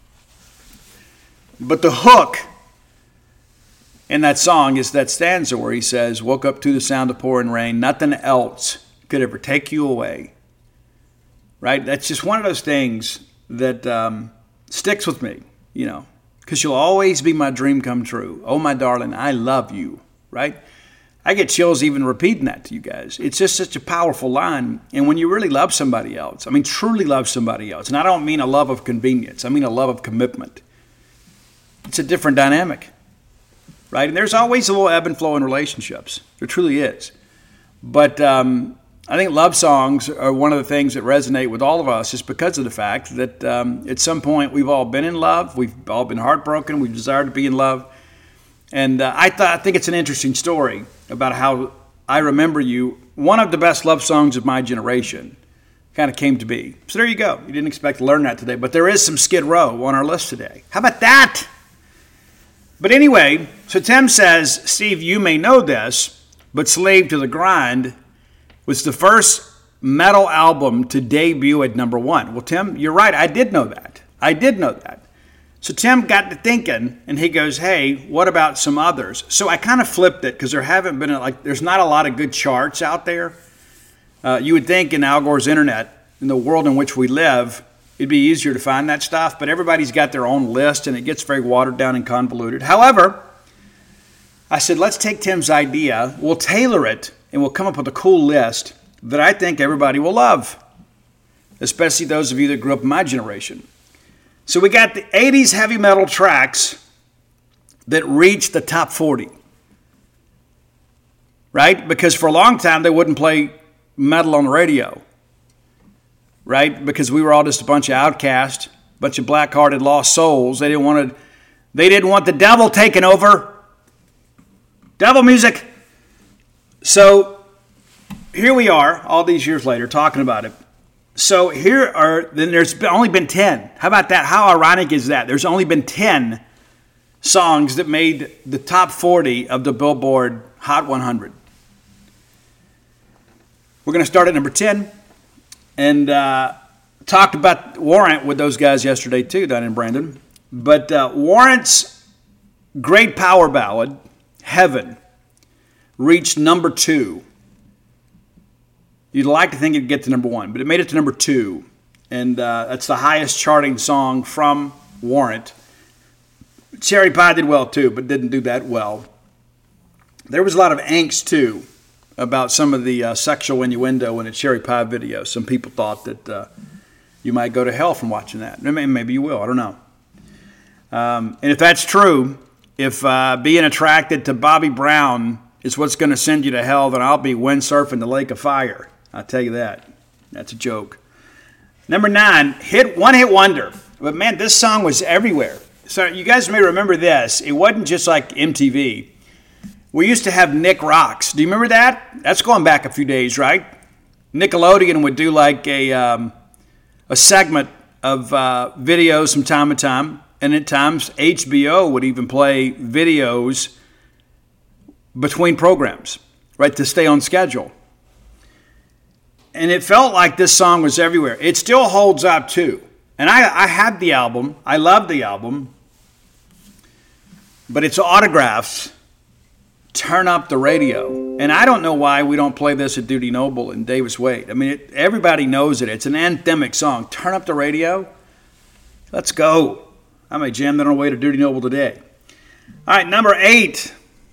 B: But the hook in that song is that stanza where he says, woke up to the sound of pouring rain, nothing else could ever take you away. Right? That's just one of those things that um, sticks with me, you know, because you'll always be my dream come true. Oh, my darling, I love you, right? I get chills even repeating that to you guys. It's just such a powerful line. And when you really love somebody else, I mean, truly love somebody else, and I don't mean a love of convenience. I mean a love of commitment. It's a different dynamic, right? And there's always a little ebb and flow in relationships. There truly is. But um, I think love songs are one of the things that resonate with all of us just because of the fact that um, at some point we've all been in love. We've all been heartbroken. We've desired to be in love. And uh, I thought I think it's an interesting story about how I Remember You, one of the best love songs of my generation, kind of came to be. So there you go. You didn't expect to learn that today, but there is some Skid Row on our list today. How about that? But anyway, so Tim says, Steve, you may know this, but Slave to the Grind was the first metal album to debut at number one. Well, Tim, you're right. I did know that. I did know that. So Tim got to thinking, and he goes, hey, what about some others? So I kind of flipped it because there haven't been, a, like, there's not a lot of good charts out there. Uh, you would think in Al Gore's internet, in the world in which we live, it'd be easier to find that stuff, but everybody's got their own list, and it gets very watered down and convoluted. However, I said, let's take Tim's idea, we'll tailor it, and we'll come up with a cool list that I think everybody will love, especially those of you that grew up in my generation. So we got the eighties heavy metal tracks that reached the top forty, right? Because for a long time, they wouldn't play metal on the radio, right? Because we were all just a bunch of outcasts, a bunch of black-hearted lost souls. They didn't want to, they didn't want the devil taking over. Devil music. So here we are, all these years later, talking about it. So here are, then there's only been ten. How about that? How ironic is that? There's only been ten songs that made the top forty of the Billboard Hot one hundred. We're going to start at number ten. And uh, talked about Warrant with those guys yesterday too, down in Brandon. But uh, Warrant's great power ballad, Heaven, reached number two. You'd like to think it'd get to number one, but it made it to number two. And uh, that's the highest charting song from Warrant. Cherry Pie did well too, but didn't do that well. There was a lot of angst too about some of the uh, sexual innuendo in the Cherry Pie video. Some people thought that uh, you might go to hell from watching that. Maybe you will, I don't know. Um, and if that's true, if uh, being attracted to Bobby Brown is what's going to send you to hell, then I'll be windsurfing the lake of fire. I'll tell you that. That's a joke. Number nine, hit one hit wonder. But man, this song was everywhere. So you guys may remember this. It wasn't just like M T V. We used to have Nick Rocks. Do you remember that? That's going back a few days, right? Nickelodeon would do like a um, a segment of uh, videos from time to time. And at times, H B O would even play videos between programs, right, to stay on schedule. And it felt like this song was everywhere. It still holds up, too. And I, I had the album. I loved the album. But it's autographs. Turn up the radio. And I don't know why we don't play this at Dudy Noble and Davis Wade. I mean, it, everybody knows it. It's an anthemic song. Turn up the radio. Let's go. I may jam that on the way to Dudy Noble today. All right, number eight.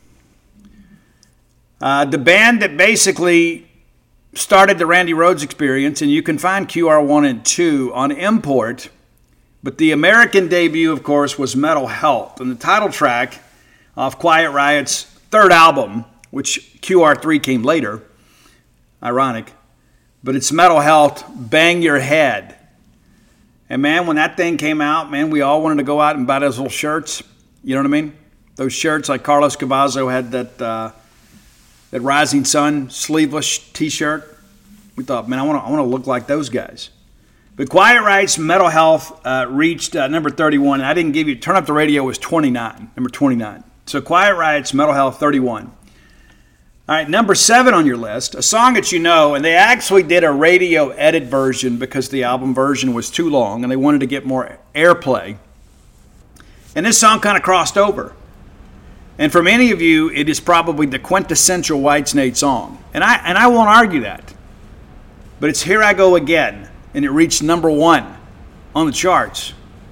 B: Uh, the band that basically started the Randy Rhoads experience, and you can find Q R one and two on import, but the American debut, of course, was Metal Health, and the title track off Quiet Riot's third album, which Q R three came later, ironic, but it's Metal Health, Bang Your Head. And man, when that thing came out, man, we all wanted to go out and buy those little shirts, you know what I mean? Those shirts, like Carlos Cavazo had that uh, that Rising Sun sleeveless T-shirt. We thought, man, I want to I want to look like those guys. But Quiet Riot's Metal Health uh, reached uh, number thirty-one. And I didn't give you, Turn Up the Radio was twenty-nine, number twenty-nine. So Quiet Riot's Metal Health, thirty-one. All right, number seven on your list, a song that you know, and they actually did a radio edit version because the album version was too long and they wanted to get more airplay. And this song kind of crossed over. And for many of you, it is probably the quintessential Whitesnake song. And I and I won't argue that. But it's Here I Go Again, and it reached number one on the charts.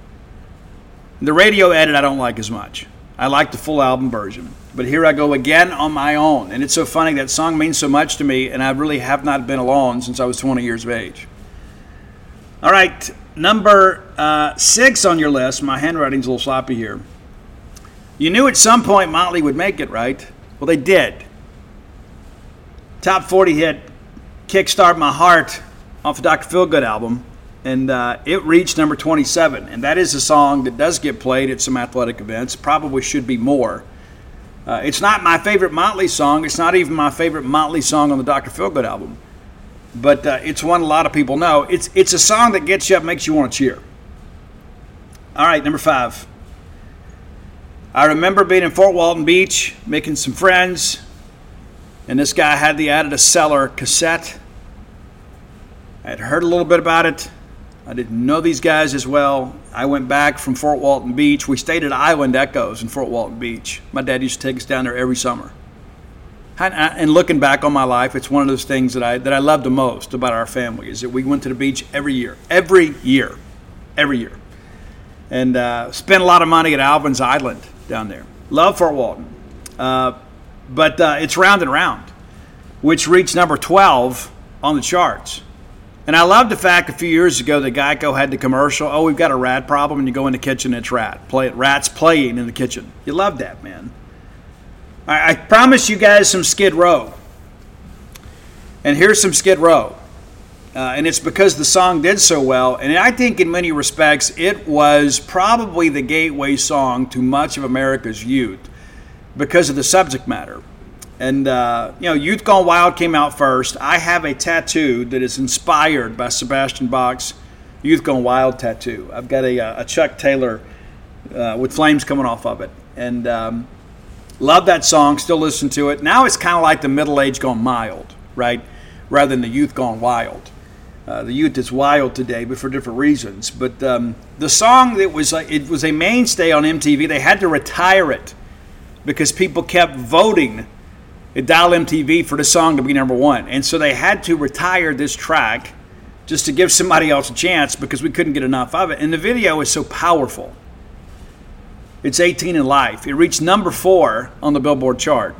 B: The radio edit I don't like as much. I like the full album version. But Here I Go Again on my own. And it's so funny, that song means so much to me, and I really have not been alone since I was twenty years of age. All right, number uh, six on your list. My handwriting's a little sloppy here. You knew at some point Motley would make it, right? Well, they did. Top forty hit, Kickstart My Heart, off the Doctor Feelgood album. And uh, it reached number twenty-seven. And that is a song that does get played at some athletic events. Probably should be more. Uh, it's not my favorite Motley song. It's not even my favorite Motley song on the Doctor Feelgood album. But uh, it's one a lot of people know. It's, it's a song that gets you up, makes you want to cheer. All right, number five. I remember being in Fort Walton Beach, making some friends, And this guy had the Added a Cellar cassette. I had heard a little bit about it. I didn't know these guys as well. I went back from Fort Walton Beach. We stayed at Island Echoes in Fort Walton Beach. My dad used to take us down there every summer. And looking back on my life, it's one of those things that I that I love the most about our family is that we went to the beach every year. Every year. Every year. And uh, spent a lot of money at Alvin's Island down there. Love Fort Walton. Uh, but uh, it's Round and Round, which reached number twelve on the charts. And I love the fact a few years ago that Geico had the commercial, oh, we've got a rat problem, and you go in the kitchen and it's rat. Play, rats playing in the kitchen. You love that, man. I, I promised you guys some Skid Row. And here's some Skid Row. Uh, and it's because the song did so well. And I think in many respects, it was probably the gateway song to much of America's youth because of the subject matter. And, uh, you know, Youth Gone Wild came out first. I have a tattoo that is inspired by Sebastian Bach's Youth Gone Wild tattoo. I've got a, a Chuck Taylor uh, with flames coming off of it. And um, love that song, still listen to it. Now it's kind of like the middle age gone mild, right, rather than the youth gone wild. Uh, the youth is wild today, but for different reasons. But um, the song that was, uh, it was a mainstay on M T V. They had to retire it because people kept voting at Dial M T V for the song to be number one. And so they had to retire this track just to give somebody else a chance because we couldn't get enough of it. And the video is so powerful. It's eighteen in Life. It reached number four on the Billboard chart.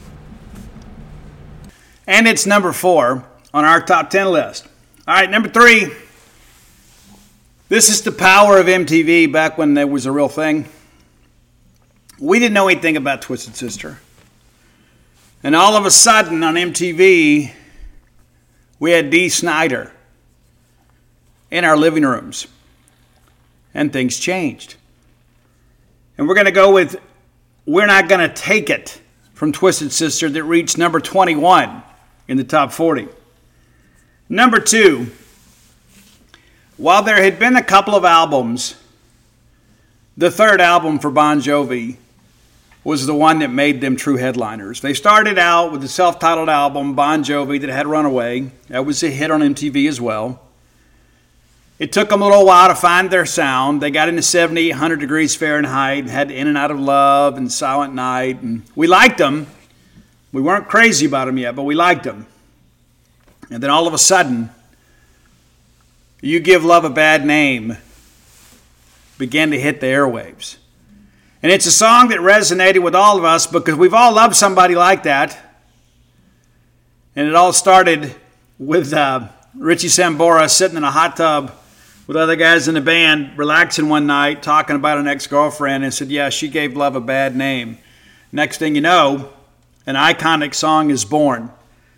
B: And it's number four on our top ten list. All right, number three. This is the power of M T V back when there was a real thing. We didn't know anything about Twisted Sister. And all of a sudden on M T V, we had Dee Snider in our living rooms. And things changed. And we're going to go with We're Not Gonna Take It from Twisted Sister that reached number twenty-one in the top forty. Number two, while there had been a couple of albums, the third album for Bon Jovi was the one that made them true headliners. They started out with the self-titled album, Bon Jovi, that had Runaway. That was a hit on M T V as well. It took them a little while to find their sound. They got into seventy, one hundred degrees Fahrenheit, and had In and Out of Love and Silent Night. And we liked them. We weren't crazy about them yet, but we liked them. And then all of a sudden, You Give Love a Bad Name began to hit the airwaves. And it's a song that resonated with all of us because we've all loved somebody like that. And it all started with uh, Richie Sambora sitting in a hot tub with other guys in the band, relaxing one night, talking about an ex-girlfriend, and said, yeah, she gave love a bad name. Next thing you know, an iconic song is born.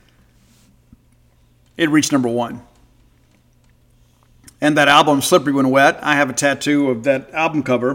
B: It reached number one. And that album, Slippery When Wet, I have a tattoo of that album cover,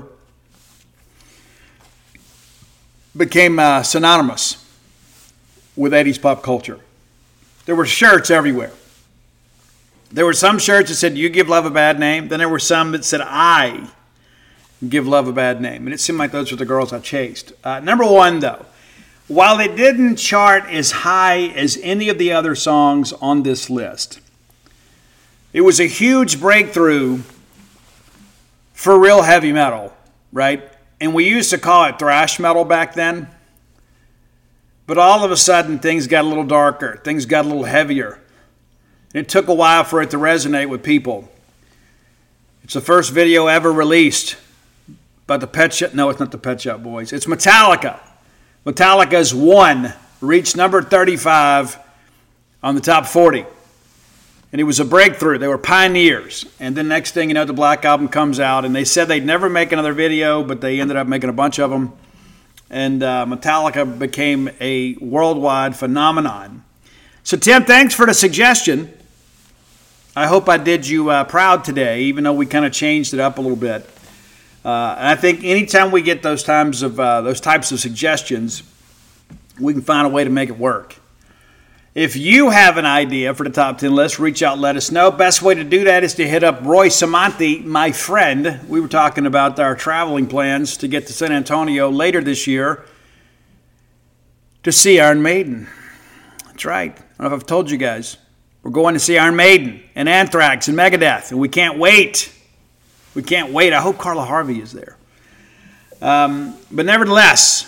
B: became uh, synonymous with eighties pop culture. There were shirts everywhere. There were some shirts that said, You Give Love a Bad Name. Then there were some that said, I Give Love a Bad Name. And it seemed like those were the girls I chased. Uh, number one, though, while it didn't chart as high as any of the other songs on this list, it was a huge breakthrough for real heavy metal, right? And we used to call it thrash metal back then. But all of a sudden, things got a little darker. Things got a little heavier. And it took a while for it to resonate with people. It's the first video ever released by the Pet Shop. No, it's not the Pet Shop Boys. It's Metallica. Metallica's One reached number thirty-five on the top forty. And it was a breakthrough. They were pioneers. And then next thing you know, the Black Album comes out. And they said they'd never make another video, but they ended up making a bunch of them. And uh, Metallica became a worldwide phenomenon. So, Tim, thanks for the suggestion. I hope I did you uh, proud today, even though we kind of changed it up a little bit. Uh, and I think anytime we get those times of uh, those types of suggestions, we can find a way to make it work. If you have an idea for the top ten list, reach out and let us know. Best way to do that is to hit up Roy Samonti, my friend. We were talking about our traveling plans to get to San Antonio later this year to see Iron Maiden. That's right. I don't know if I've told you guys. We're going to see Iron Maiden and Anthrax and Megadeth, and we can't wait. We can't wait. I hope Carla Harvey is there. Um, but nevertheless,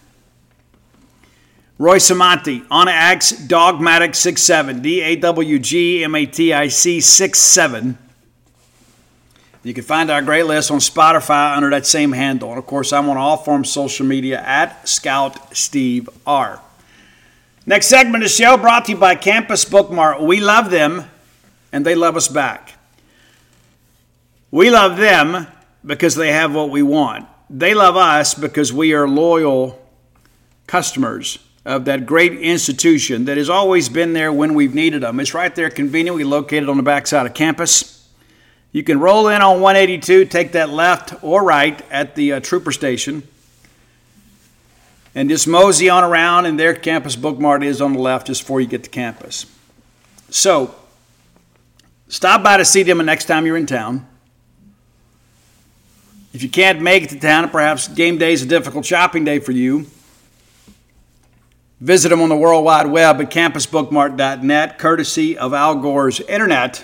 B: Roy Samanti, Onyx Dogmatic six seven, D A W G M A T I C six seven. You can find our great list on Spotify under that same handle. And, of course, I'm on all forms of social media at Scout Steve R. Next segment of the show brought to you by Campus Bookmart. We love them, and they love us back. We love them because they have what we want. They love us because we are loyal customers of that great institution that has always been there when we've needed them. It's right there, conveniently located on the backside of campus. You can roll in on one eighty-two, take that left or right at the uh, Trooper Station, and just mosey on around, and their Campus Bookmart is on the left just before you get to campus. So, stop by to see them the next time you're in town. If you can't make it to town, and perhaps game day is a difficult shopping day for you, visit them on the World Wide Web at campus bookmart dot net, courtesy of Al Gore's Internet.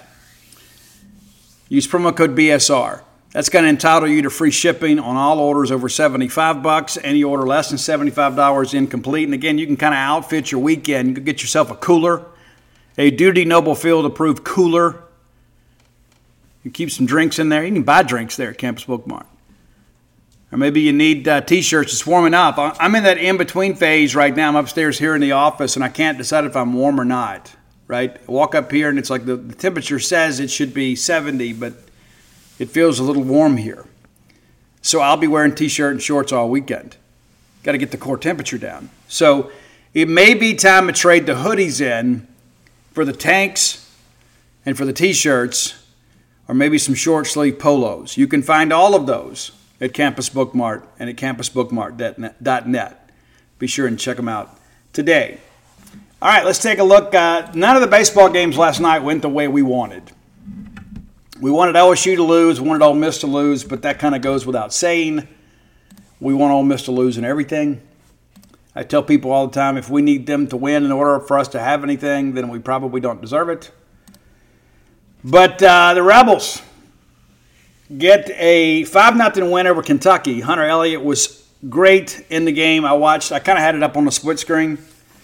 B: Use promo code B S R. That's going to entitle you to free shipping on all orders over seventy-five bucks. Any order less than seventy-five dollars incomplete. And again, you can kind of outfit your weekend. You can get yourself a cooler, a Duty Noble Field approved cooler. You keep some drinks in there. You can buy drinks there at Campus Bookmart. Or maybe you need uh, T-shirts. It's warming up. I'm in that in-between phase right now. I'm upstairs here in the office, and I can't decide if I'm warm or not. Right? I walk up here, and it's like the, the temperature says it should be seventy, but it feels a little warm here. So I'll be wearing T-shirt and shorts all weekend. Got to get the core temperature down. So it may be time to trade the hoodies in for the tanks and for the T-shirts, or maybe some short-sleeve polos. You can find all of those at Campus Bookmart and at campus bookmart dot net. Be sure and check them out today. All right, let's take a look. Uh, none of the baseball games last night went the way we wanted. We wanted L S U to lose, wanted Ole Miss to lose, but that kind of goes without saying. We want Ole Miss to lose in everything. I tell people all the time, if we need them to win in order for us to have anything, then we probably don't deserve it. But uh, the Rebels get a five nothing win over Kentucky. Hunter Elliott was great in the game. I watched. I kind of had it up on the split screen.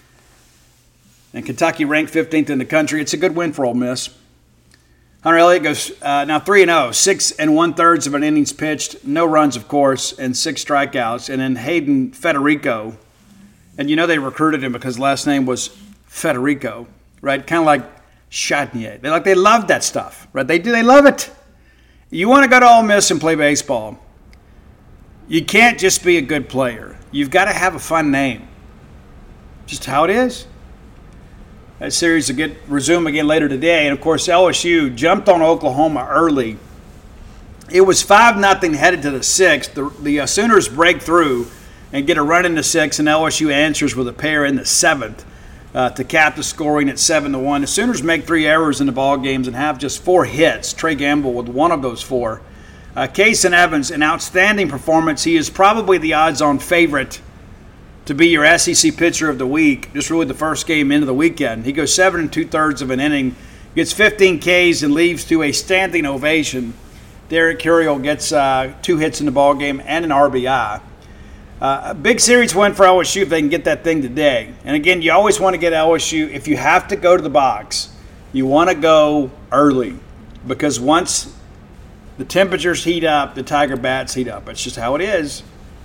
B: And Kentucky ranked fifteenth in the country. It's a good win for Ole Miss. Hunter Elliott goes uh, now three and oh, six and one-thirds of an innings pitched, no runs, of course, and six strikeouts. And then Hayden Federico, and you know they recruited him because his last name was Federico, right? Kind of like Chardonnay. They like they love that stuff, right? They do. They love it. You want to go to Ole Miss and play baseball, you can't just be a good player. You've got to have a fun name. Just how it is. That series will get resume again later today. And, of course, L S U jumped on Oklahoma early. It was five nothing headed to the sixth. The, the uh, Sooners break through and get a run in the sixth, and L S U answers with a pair in the seventh uh, to cap the scoring at seven to one. The Sooners make three errors in the ball games and have just four hits. Trey Gamble with one of those four. Uh, Kason Evans, an outstanding performance. He is probably the odds-on favorite to be your S E C pitcher of the week, just really the first game into the weekend. He goes seven and two-thirds of an inning, gets fifteen Ks, and leaves to a standing ovation. Derek Curiel gets uh, two hits in the ballgame and an R B I. Uh, a big series win for L S U if they can get that thing today. And again, you always want to get L S U, if you have to go to the box, you want to go early, because once the temperatures heat up, the Tiger bats heat up. It's just how it is.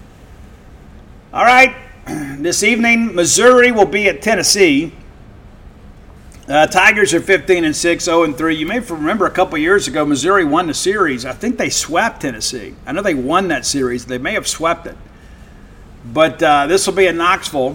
B: All right. This evening, Missouri will be at Tennessee. Uh, Tigers are fifteen and six, oh and three. You may remember a couple years ago, Missouri won the series. I think they swept Tennessee. I know they won that series. They may have swept it. But uh, this will be in Knoxville.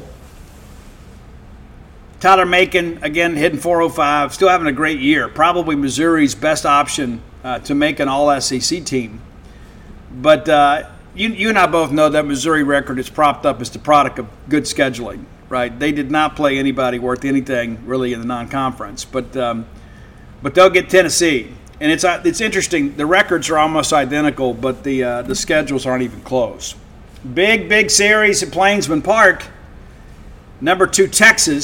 B: Tyler Macon, again, hitting four oh five, still having a great year. Probably Missouri's best option uh, to make an all S E C team. But uh, you, you and I both know that Missouri record is propped up as the product of good scheduling, right? They did not play anybody worth anything really in the non-conference. But um, but they'll get Tennessee. And it's uh, it's interesting. The records are almost identical, but the uh, the schedules aren't even close. Big, big series at Plainsman Park. Number two, Texas,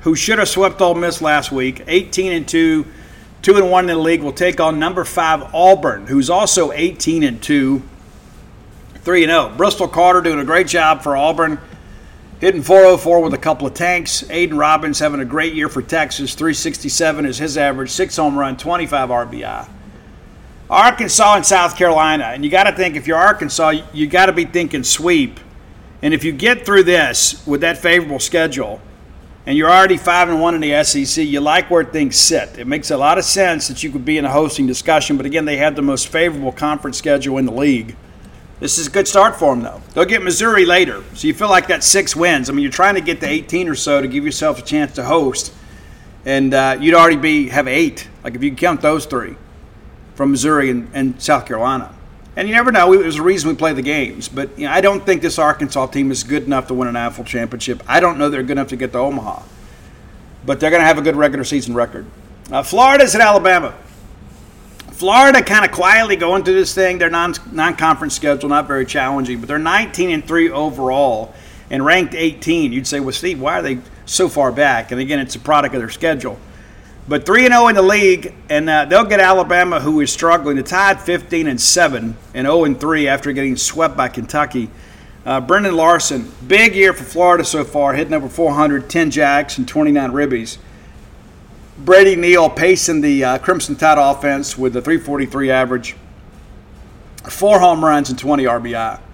B: who should have swept Ole Miss last week, eighteen and two, two and one in the league, will take on number five Auburn, who's also eighteen and two, three and oh. Bristol Carter doing a great job for Auburn, hitting four oh four with a couple of tanks. Aiden Robbins having a great year for Texas. three sixty-seven is his average, six home run, twenty-five R B I. Arkansas and South Carolina. And you got to think, if you're Arkansas, you got to be thinking sweep. And if you get through this with that favorable schedule, and you're already five and one in the S E C, you like where things sit. It makes a lot of sense that you could be in a hosting discussion. But again, they have the most favorable conference schedule in the league. This is a good start for them, though. They'll get Missouri later, so you feel like that's six wins. I mean, you're trying to get to eighteen or so to give yourself a chance to host, and uh, you'd already be have eight. Like if you can count those three from Missouri and, and South Carolina. And you never know. There's a reason we play the games. But you know, I don't think this Arkansas team is good enough to win an N F L championship. I don't know they're good enough to get to Omaha. But they're going to have a good regular season record. Uh, Florida's at Alabama. Florida kind of quietly going through this thing. Their non, non-conference schedule, not very challenging. But they're nineteen and three overall and ranked eighteen. You'd say, well, Steve, why are they so far back? And again, it's a product of their schedule. But three and oh in the league, and uh, they'll get Alabama, who is struggling. They're tied fifteen and seven and oh and three after getting swept by Kentucky. Uh, Brendan Larson, big year for Florida so far, hitting over four hundred, ten jacks and twenty-nine ribbies. Brady Neal pacing the uh, Crimson Tide offense with a three forty-three average, four home runs and twenty R B I.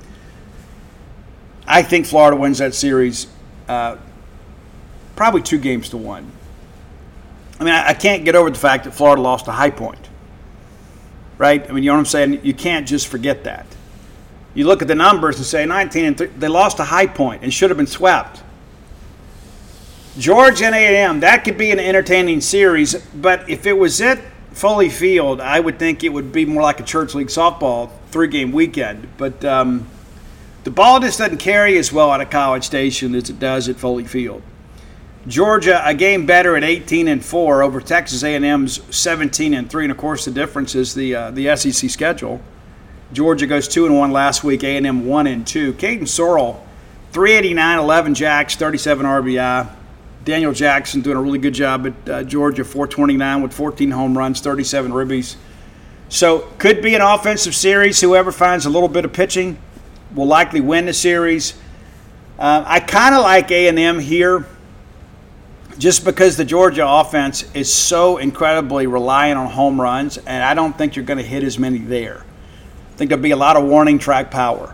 B: I think Florida wins that series uh, probably two games to one. I mean, I can't get over the fact that Florida lost to High Point, right? I mean, you know what I'm saying? You can't just forget that. You look at the numbers and say nineteen and three, they lost to High Point and should have been swept. Georgia and A and M, that could be an entertaining series, but if it was at Foley Field, I would think it would be more like a Church League softball three-game weekend. But um, the ball just doesn't carry as well at a College Station as it does at Foley Field. Georgia, a game better at eighteen and four over Texas A and M's seventeen and three, and of course the difference is the uh, the S E C schedule. Georgia goes two and one last week, A and M one and two. Caden Sorrell, three eighty-nine, eleven jacks, thirty-seven R B I. Daniel Jackson doing a really good job at uh, Georgia, four twenty-nine with fourteen home runs, thirty-seven ribbies. So could be an offensive series. Whoever finds a little bit of pitching will likely win the series. Uh, I kind of like A and M here, just because the Georgia offense is so incredibly reliant on home runs, and I don't think you're going to hit as many there. I think there'll be a lot of warning track power.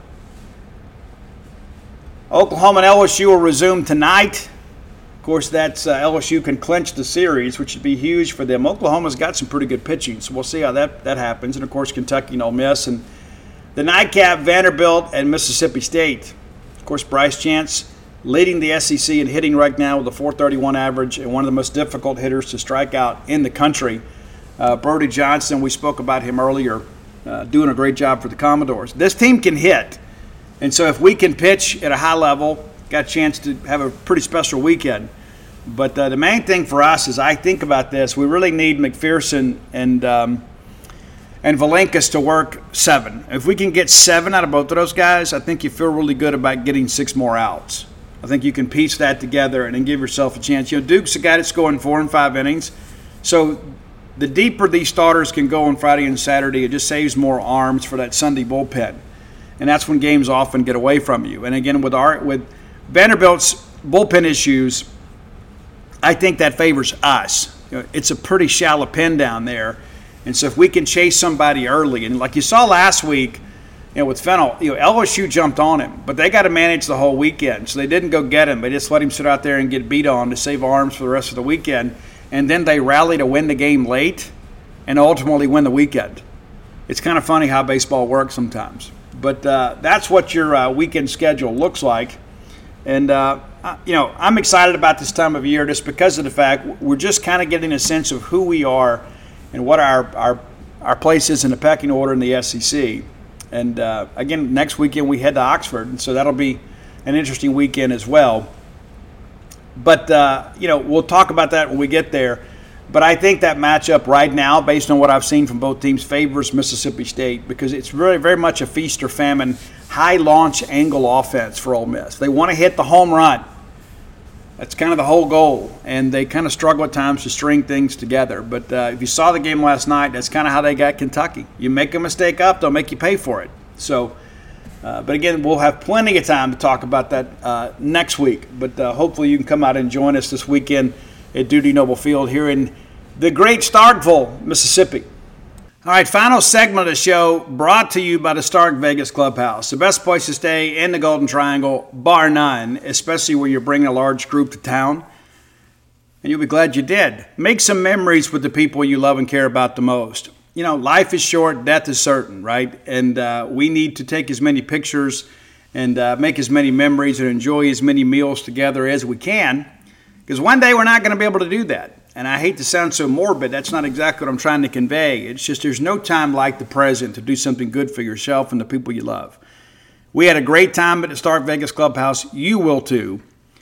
B: Oklahoma and L S U will resume tonight. Of course, that's uh, L S U can clinch the series, which would be huge for them. Oklahoma's got some pretty good pitching, so we'll see how that, that happens. And, of course, Kentucky and Ole Miss. And the nightcap, Vanderbilt and Mississippi State. Of course, Bryce Chance leading the S E C in hitting right now with a four thirty-one average and one of the most difficult hitters to strike out in the country. Uh, Brody Johnson, we spoke about him earlier, uh, doing a great job for the Commodores. This team can hit, and so if we can pitch at a high level, got a chance to have a pretty special weekend. But uh, the main thing for us is I think about this, we really need McPherson and um, and Valenkas to work seven. If we can get seven out of both of those guys, I think you feel really good about getting six more outs. I think you can piece that together and then give yourself a chance. You know, Duke's a guy that's going four and five innings. So the deeper these starters can go on Friday and Saturday, it just saves more arms for that Sunday bullpen. And that's when games often get away from you. And again, with our with Vanderbilt's bullpen issues, I think that favors us. You know, it's a pretty shallow pen down there. And so if we can chase somebody early, and like you saw last week, you know, with Fennell, you know, L S U jumped on him, but they got to manage the whole weekend. So they didn't go get him. They just let him sit out there and get beat on to save arms for the rest of the weekend. And then they rally to win the game late and ultimately win the weekend. It's kind of funny how baseball works sometimes. But uh, that's what your uh, weekend schedule looks like. And, uh, you know, I'm excited about this time of year just because of the fact we're just kind of getting a sense of who we are and what our, our, our place is in the pecking order in the S E C. And, uh, again, next weekend we head to Oxford, and so that'll be an interesting weekend as well. But, uh, you know, we'll talk about that when we get there. But I think that matchup right now, based on what I've seen from both teams, favors Mississippi State because it's really very much a feast or famine, high launch angle offense for Ole Miss. They want to hit the home run. That's kind of the whole goal, and they kind of struggle at times to string things together. But uh, if you saw the game last night, that's kind of how they got Kentucky. You make a mistake up, they'll make you pay for it. So, uh, but again, we'll have plenty of time to talk about that uh, next week. But uh, hopefully you can come out and join us this weekend at Dudy Noble Field here in the great Starkville, Mississippi. All right, final segment of the show brought to you by the Stark Vegas Clubhouse. The best place to stay in the Golden Triangle, bar none, especially when you're bringing a large group to town. And you'll be glad you did. Make some memories with the people you love and care about the most. You know, life is short, death is certain, right? And uh, we need to take as many pictures and uh, make as many memories and enjoy as many meals together as we can. Because one day we're not going to be able to do that. And I hate to sound so morbid. That's not exactly what I'm trying to convey. It's just there's no time like the present to do something good for yourself and the people you love. We had a great time at the Stark Vegas Clubhouse. You will too.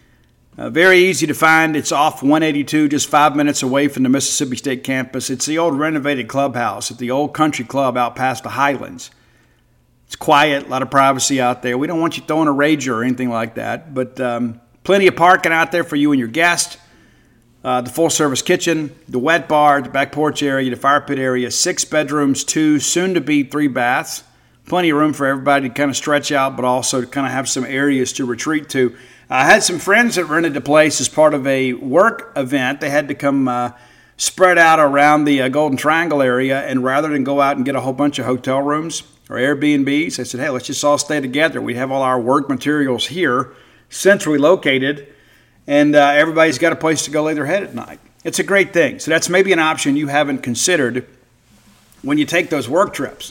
B: Uh, very easy to find. It's off one eighty-two, just five minutes away from the Mississippi State campus. It's the old renovated clubhouse at the old country club out past the Highlands. It's quiet, a lot of privacy out there. We don't want you throwing a rager or anything like that, but um, plenty of parking out there for you and your guests. Uh, the full-service kitchen, the wet bar, the back porch area, the fire pit area, six bedrooms, two, soon-to-be three baths. Plenty of room for everybody to kind of stretch out, but also to kind of have some areas to retreat to. I had some friends that rented the place as part of a work event. They had to come uh, spread out around the uh, Golden Triangle area, and rather than go out and get a whole bunch of hotel rooms or Airbnbs, I said, hey, let's just all stay together. We have all our work materials here, centrally located, and uh, everybody's got a place to go lay their head at night. It's a great thing. So that's maybe an option you haven't considered when you take those work trips.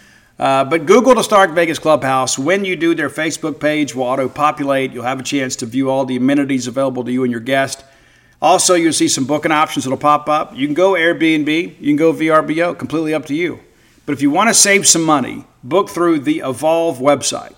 B: Uh, but Google the Stark Vegas Clubhouse. When you do, their Facebook page will auto-populate. You'll have a chance to view all the amenities available to you and your guest. Also, you'll see some booking options that'll pop up. You can go Airbnb. You can go V R B O. Completely up to you. But if you want to save some money, book through the Evolve website.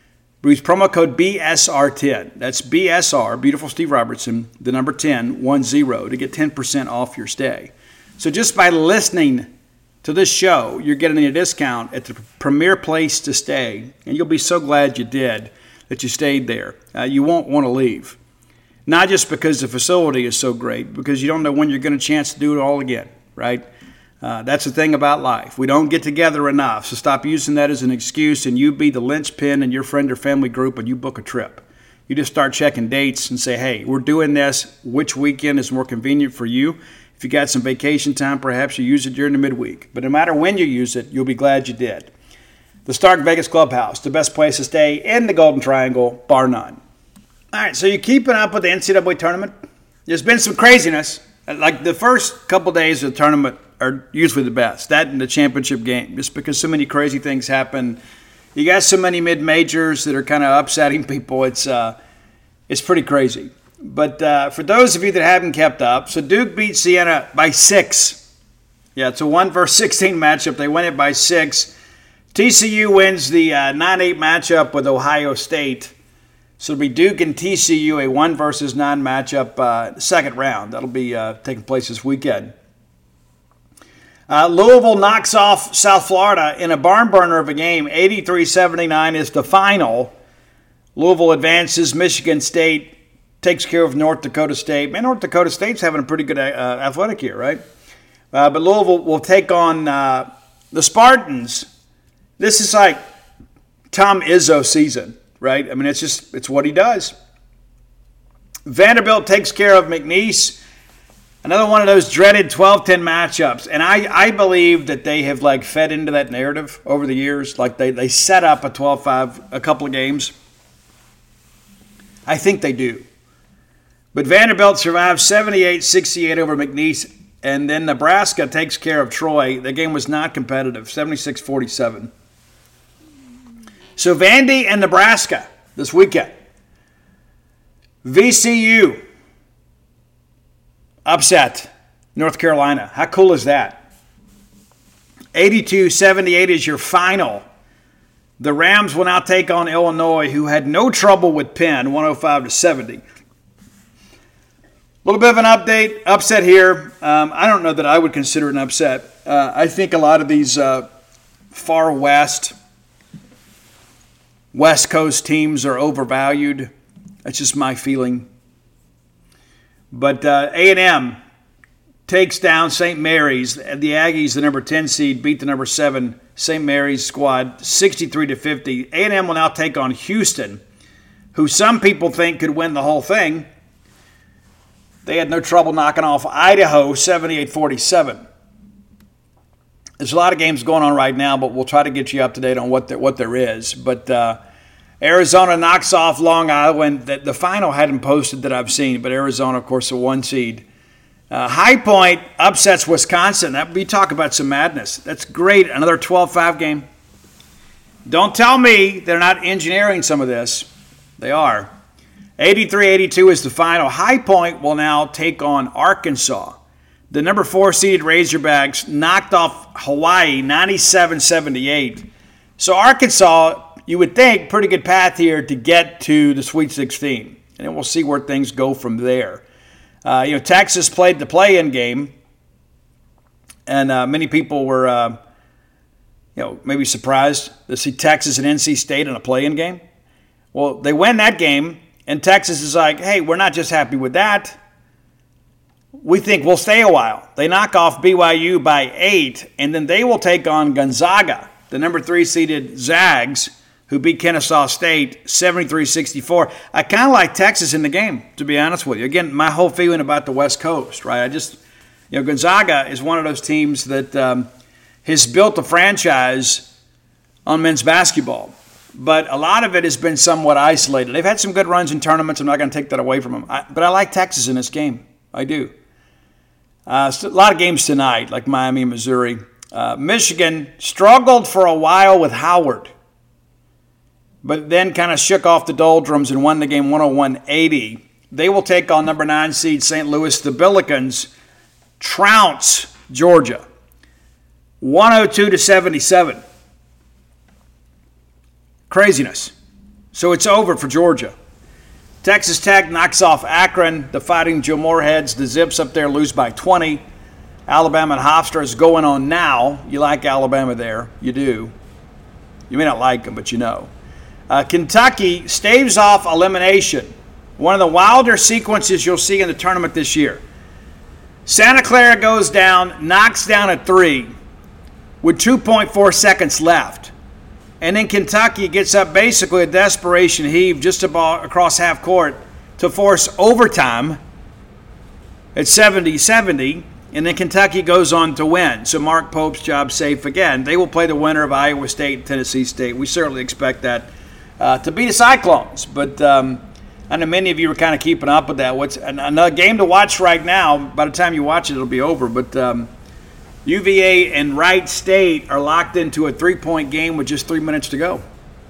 B: Use promo code B S R ten. That's B S R, Beautiful Steve Robertson, the number ten, one zero, to get ten percent off your stay. So just by listening to this show, you're getting a discount at the premier place to stay, and you'll be so glad you did that you stayed there. Uh, you won't want to leave. Not just because the facility is so great, because you don't know when you're going to chance to do it all again, right? Uh, that's the thing about life. We don't get together enough, so stop using that as an excuse, and you be the linchpin in your friend or family group, and you book a trip. You just start checking dates and say, hey, we're doing this. Which weekend is more convenient for you? If you got some vacation time, perhaps you use it during the midweek. But no matter when you use it, you'll be glad you did. The Stark Vegas Clubhouse, the best place to stay in the Golden Triangle, bar none. All right, so you're keeping up with the N C double A tournament? There's been some craziness. Like the first couple days of the tournament are usually the best. That and the championship game, just because so many crazy things happen. You got so many mid-majors that are kind of upsetting people. It's uh, it's pretty crazy. But uh, for those of you that haven't kept up, so Duke beat Siena by six. Yeah, it's a one versus sixteen matchup. They win it by six. T C U wins the uh, nine eight matchup with Ohio State. So it'll be Duke and T C U, a one versus nine matchup, uh, second round. That'll be uh, taking place this weekend. Uh, Louisville knocks off South Florida in a barn burner of a game. eighty-three seventy-nine is the final. Louisville advances. Michigan State takes care of North Dakota State. Man, North Dakota State's having a pretty good uh, athletic year, right? Uh, but Louisville will take on uh, the Spartans. This is like Tom Izzo season, right? I mean, it's just, it's what he does. Vanderbilt takes care of McNeese. Another one of those dreaded twelve ten matchups. And I, I believe that they have, like, fed into that narrative over the years. Like, they, they set up a twelve five a couple of games. I think they do. But Vanderbilt survives seventy-eight sixty-eight over McNeese. And then Nebraska takes care of Troy. The game was not competitive, seventy-six forty-seven. So Vandy and Nebraska this weekend. V C U upset North Carolina. How cool is that? eighty-two seventy-eight is your final. The Rams will now take on Illinois, who had no trouble with Penn, one oh five to seventy. A little bit of an update, upset here. Um, I don't know that I would consider an upset. Uh, I think a lot of these uh, far west, West Coast teams are overvalued. That's just my feeling. But uh, A and M takes down Saint Mary's. The Aggies, the number ten seed, beat the number seven Saint Mary's squad sixty-three to fifty. A and M will now take on Houston, who some people think could win the whole thing. They had no trouble knocking off Idaho seventy-eight forty-seven. There's a lot of games going on right now, but we'll try to get you up to date on what there, what there is. But uh, Arizona knocks off Long Island. The, the final hadn't posted that I've seen, but Arizona, of course, a one seed. Uh, High Point upsets Wisconsin. That we talk about some madness. That's great. Another twelve five game. Don't tell me they're not engineering some of this. They are. eighty-three eighty-two is the final. High Point will now take on Arkansas. The number four seeded Razorbacks knocked off Hawaii ninety-seven seventy-eight. So Arkansas, you would think, pretty good path here to get to the Sweet sixteen. And then we'll see where things go from there. Uh, you know, Texas played the play-in game. And uh, many people were, uh, you know, maybe surprised to see Texas and N C State in a play-in game. Well, they win that game, and Texas is like, hey, we're not just happy with that. We think we'll stay a while. They knock off B Y U by eight, and then they will take on Gonzaga, the number three seeded Zags, who beat Kennesaw State seventy-three sixty-four. I kind of like Texas in the game, to be honest with you. Again, my whole feeling about the West Coast, right? I just, you know, Gonzaga is one of those teams that um, has built a franchise on men's basketball. But a lot of it has been somewhat isolated. They've had some good runs in tournaments. I'm not going to take that away from them. I, but I like Texas in this game. I do. Uh, a lot of games tonight, like Miami and Missouri. Uh, Michigan struggled for a while with Howard, but then kind of shook off the doldrums and won the game one oh one eighty. They will take on number nine seed Saint Louis. The Billikens trounce Georgia one oh two to seventy-seven. Craziness. So it's over for Georgia. Texas Tech knocks off Akron. The Fighting Joe Moorheads, the Zips up there, lose by twenty. Alabama and Hofstra is going on now. You like Alabama there. You do. You may not like them, but you know. Uh, Kentucky staves off elimination. One of the wilder sequences you'll see in the tournament this year. Santa Clara goes down, knocks down a three with two point four seconds left. And then Kentucky gets up basically a desperation heave just about across half court to force overtime at seventy seventy. And then Kentucky goes on to win. So Mark Pope's job safe again. They will play the winner of Iowa State and Tennessee State. We certainly expect that uh, to be the Cyclones. But um, I know many of you are kind of keeping up with that. What's another game to watch right now? By the time you watch it, it'll be over. But um, U V A and Wright State are locked into a three-point game with just three minutes to go.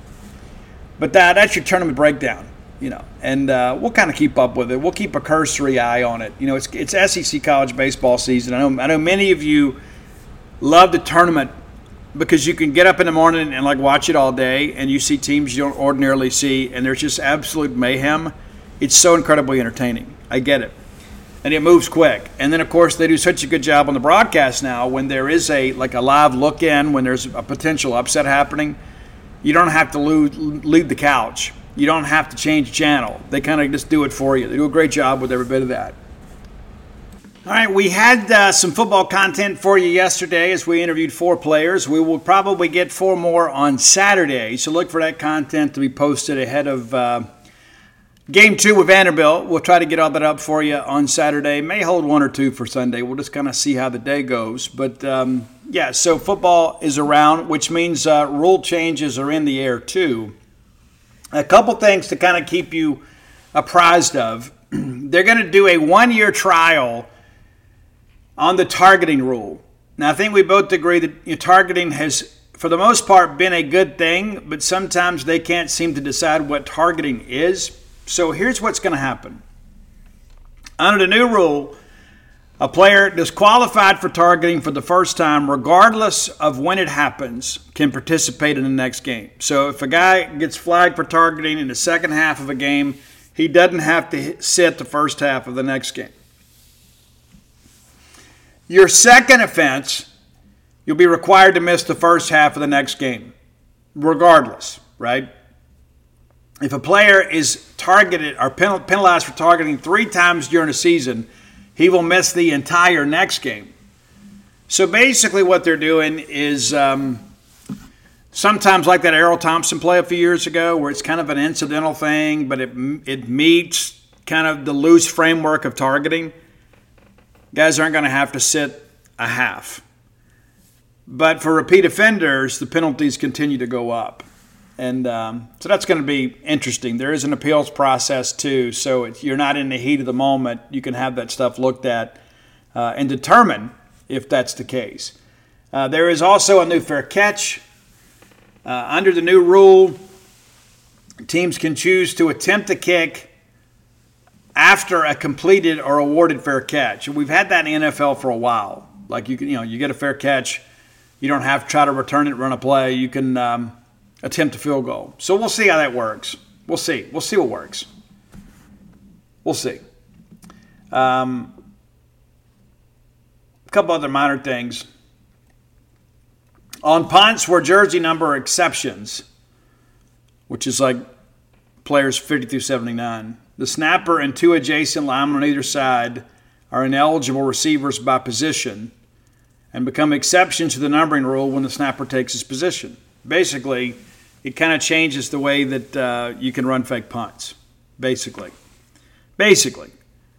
B: But that, that's your tournament breakdown, you know. And uh, we'll kind of keep up with it. We'll keep a cursory eye on it. You know, it's it's S E C college baseball season. I know I know many of you love the tournament because you can get up in the morning and like watch it all day, and you see teams you don't ordinarily see, and there's just absolute mayhem. It's so incredibly entertaining. I get it. And it moves quick. And then, of course, they do such a good job on the broadcast now when there is a like a live look-in, when there's a potential upset happening. You don't have to leave, leave the couch. You don't have to change channel. They kind of just do it for you. They do a great job with every bit of that. All right, we had uh, some football content for you yesterday as we interviewed four players. We will probably get four more on Saturday, so look for that content to be posted ahead of uh, Game two with Vanderbilt. We'll try to get all that up for you on Saturday. May hold one or two for Sunday. We'll just kind of see how the day goes. But, um, yeah, so football is around, which means uh, rule changes are in the air too. A couple things to kind of keep you apprised of. They're going to do a one-year trial on the targeting rule. Now, I think we both agree that you know, targeting has, for the most part, been a good thing, but sometimes they can't seem to decide what targeting is. So here's what's going to happen. Under the new rule, a player disqualified for targeting for the first time, regardless of when it happens, can participate in the next game. So if a guy gets flagged for targeting in the second half of a game, he doesn't have to sit the first half of the next game. Your second offense, you'll be required to miss the first half of the next game, regardless, right? If a player is targeted targeted or penalized for targeting three times during the season, he will miss the entire next game. So basically what they're doing is um, sometimes like that Errol Thompson play a few years ago where it's kind of an incidental thing, but it it meets kind of the loose framework of targeting. Guys aren't going to have to sit a half. But for repeat offenders, the penalties continue to go up. And um, so that's going to be interesting. There is an appeals process too, so it's, you're not in the heat of the moment. You can have that stuff looked at uh, and determine if that's the case. Uh, there is also a new fair catch. Uh, under the new rule, teams can choose to attempt a kick after a completed or awarded fair catch. We've had that in the N F L for a while. Like you can, you know, you get a fair catch, you don't have to try to return it, run a play. You can um, attempt a field goal. So we'll see how that works. We'll see. We'll see what works. We'll see. Um, a couple other minor things. On punts where jersey number exceptions, which is like players fifty through seventy-nine, the snapper and two adjacent linemen on either side are ineligible receivers by position and become exceptions to the numbering rule when the snapper takes his position. Basically, it kind of changes the way that uh, you can run fake punts, basically. Basically.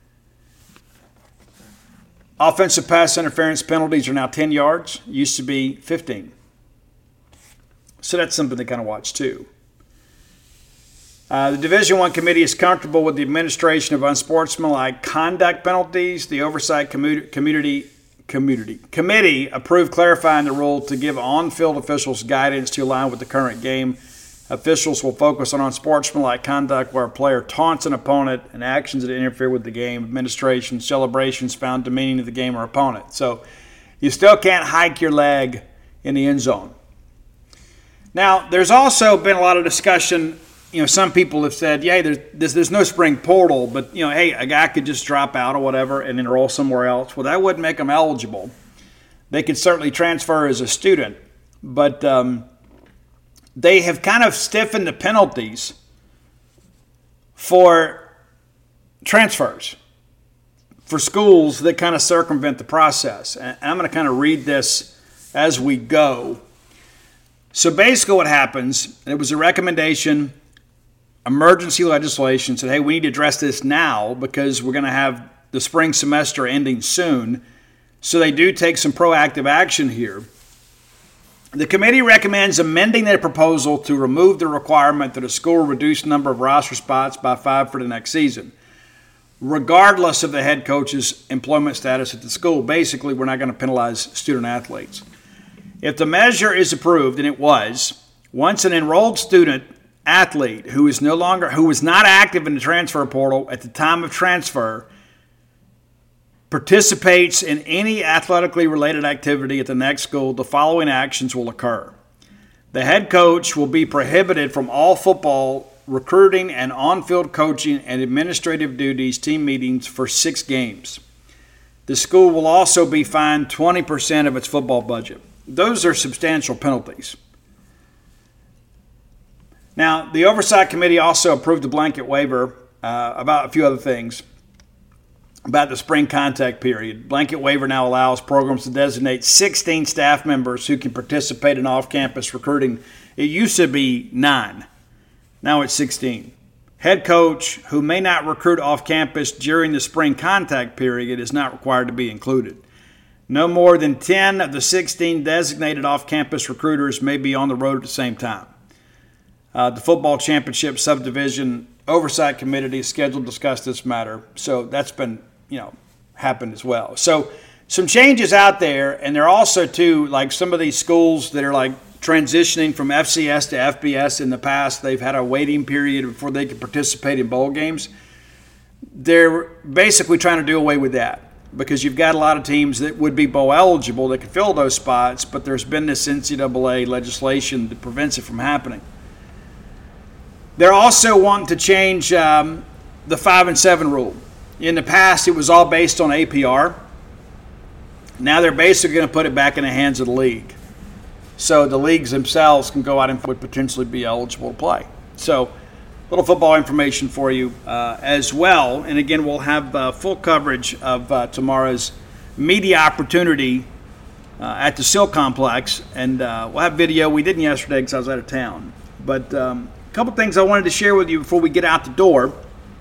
B: Offensive pass interference penalties are now ten yards. It used to be fifteen. So that's something to kind of watch too. Uh, the Division One committee is comfortable with the administration of unsportsmanlike conduct penalties. The Oversight commu- community, community Committee approved clarifying the rule to give on-field officials guidance to align with the current game. Officials will focus on unsportsmanlike conduct where a player taunts an opponent and actions that interfere with the game, administration, celebrations found demeaning to the game or opponent. So you still can't hike your leg in the end zone. Now, there's also been a lot of discussion. You know, some people have said, yeah, there's, there's there's no spring portal, but, you know, hey, a guy could just drop out or whatever and enroll somewhere else. Well, that wouldn't make them eligible. They could certainly transfer as a student, but um, they have kind of stiffened the penalties for transfers, for schools that kind of circumvent the process. And I'm going to kind of read this as we go. So basically what happens, it was a recommendation, emergency legislation said, hey, we need to address this now because we're going to have the spring semester ending soon. So they do take some proactive action here. The committee recommends amending their proposal to remove the requirement that a school reduce the number of roster spots by five for the next season, regardless of the head coach's employment status at the school. Basically, we're not going to penalize student athletes. If the measure is approved, and it was, once an enrolled student athlete who is no longer who is not active in the transfer portal at the time of transfer participates in any athletically related activity at the next school, the following actions will occur. The head coach will be prohibited from all football, recruiting, and on-field coaching and administrative duties, team meetings for six games. The school will also be fined twenty percent of its football budget. Those are substantial penalties. Now, the Oversight Committee also approved a blanket waiver uh, about a few other things about the spring contact period. Blanket waiver now allows programs to designate sixteen staff members who can participate in off-campus recruiting. It used to be nine. Now it's sixteen. Head coach who may not recruit off-campus during the spring contact period is not required to be included. No more than ten of the sixteen designated off-campus recruiters may be on the road at the same time. Uh, the Football Championship Subdivision Oversight Committee is scheduled to discuss this matter. So that's been, you know, happened as well. So some changes out there, and there are also, too, like some of these schools that are like transitioning from F C S to F B S in the past. They've had a waiting period before they could participate in bowl games. They're basically trying to do away with that, because you've got a lot of teams that would be bowl eligible that could fill those spots, but there's been this N C double A legislation that prevents it from happening. They're also wanting to change um, the five and seven rule. In the past, it was all based on A P R. Now they're basically going to put it back in the hands of the league. So the leagues themselves can go out and would potentially be eligible to play. So little football information for you uh, as well. And again, we'll have uh, full coverage of uh, tomorrow's media opportunity uh, at the Sill Complex. And uh, we'll have video. We didn't yesterday because I was out of town. But um, a couple things I wanted to share with you before we get out the door.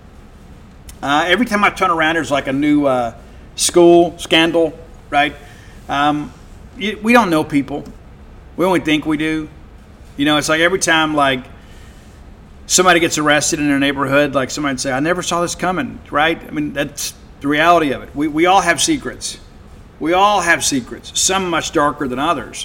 B: Uh, every time I turn around, there's like a new uh, school scandal, right? Um, we don't know people. We only think we do. You know, it's like every time like somebody gets arrested in their neighborhood, like somebody would say, I never saw this coming, right? I mean, that's the reality of it. We, we all have secrets. We all have secrets, some much darker than others.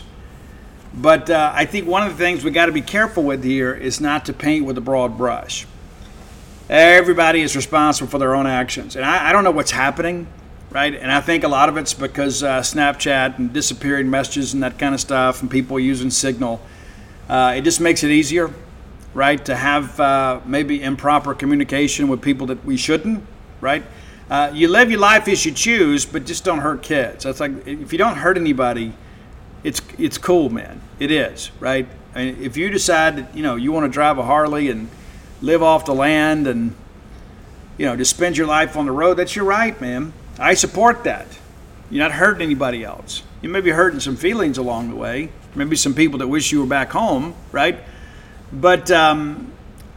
B: But uh, I think one of the things we got to be careful with here is not to paint with a broad brush. Everybody is responsible for their own actions. And I, I don't know what's happening, right? And I think a lot of it's because uh, Snapchat and disappearing messages and that kind of stuff and people using Signal. Uh, it just makes it easier, right, to have uh, maybe improper communication with people that we shouldn't, right? Uh, you live your life as you choose, but just don't hurt kids. That's like, if you don't hurt anybody, it's it's cool, man. It is, right? I mean, if you decide that, you know, you want to drive a Harley and live off the land and, you know, just spend your life on the road, that's your right, man. I support that. You're not hurting anybody else. You may be hurting some feelings along the way. Maybe some people that wish you were back home, right? But um,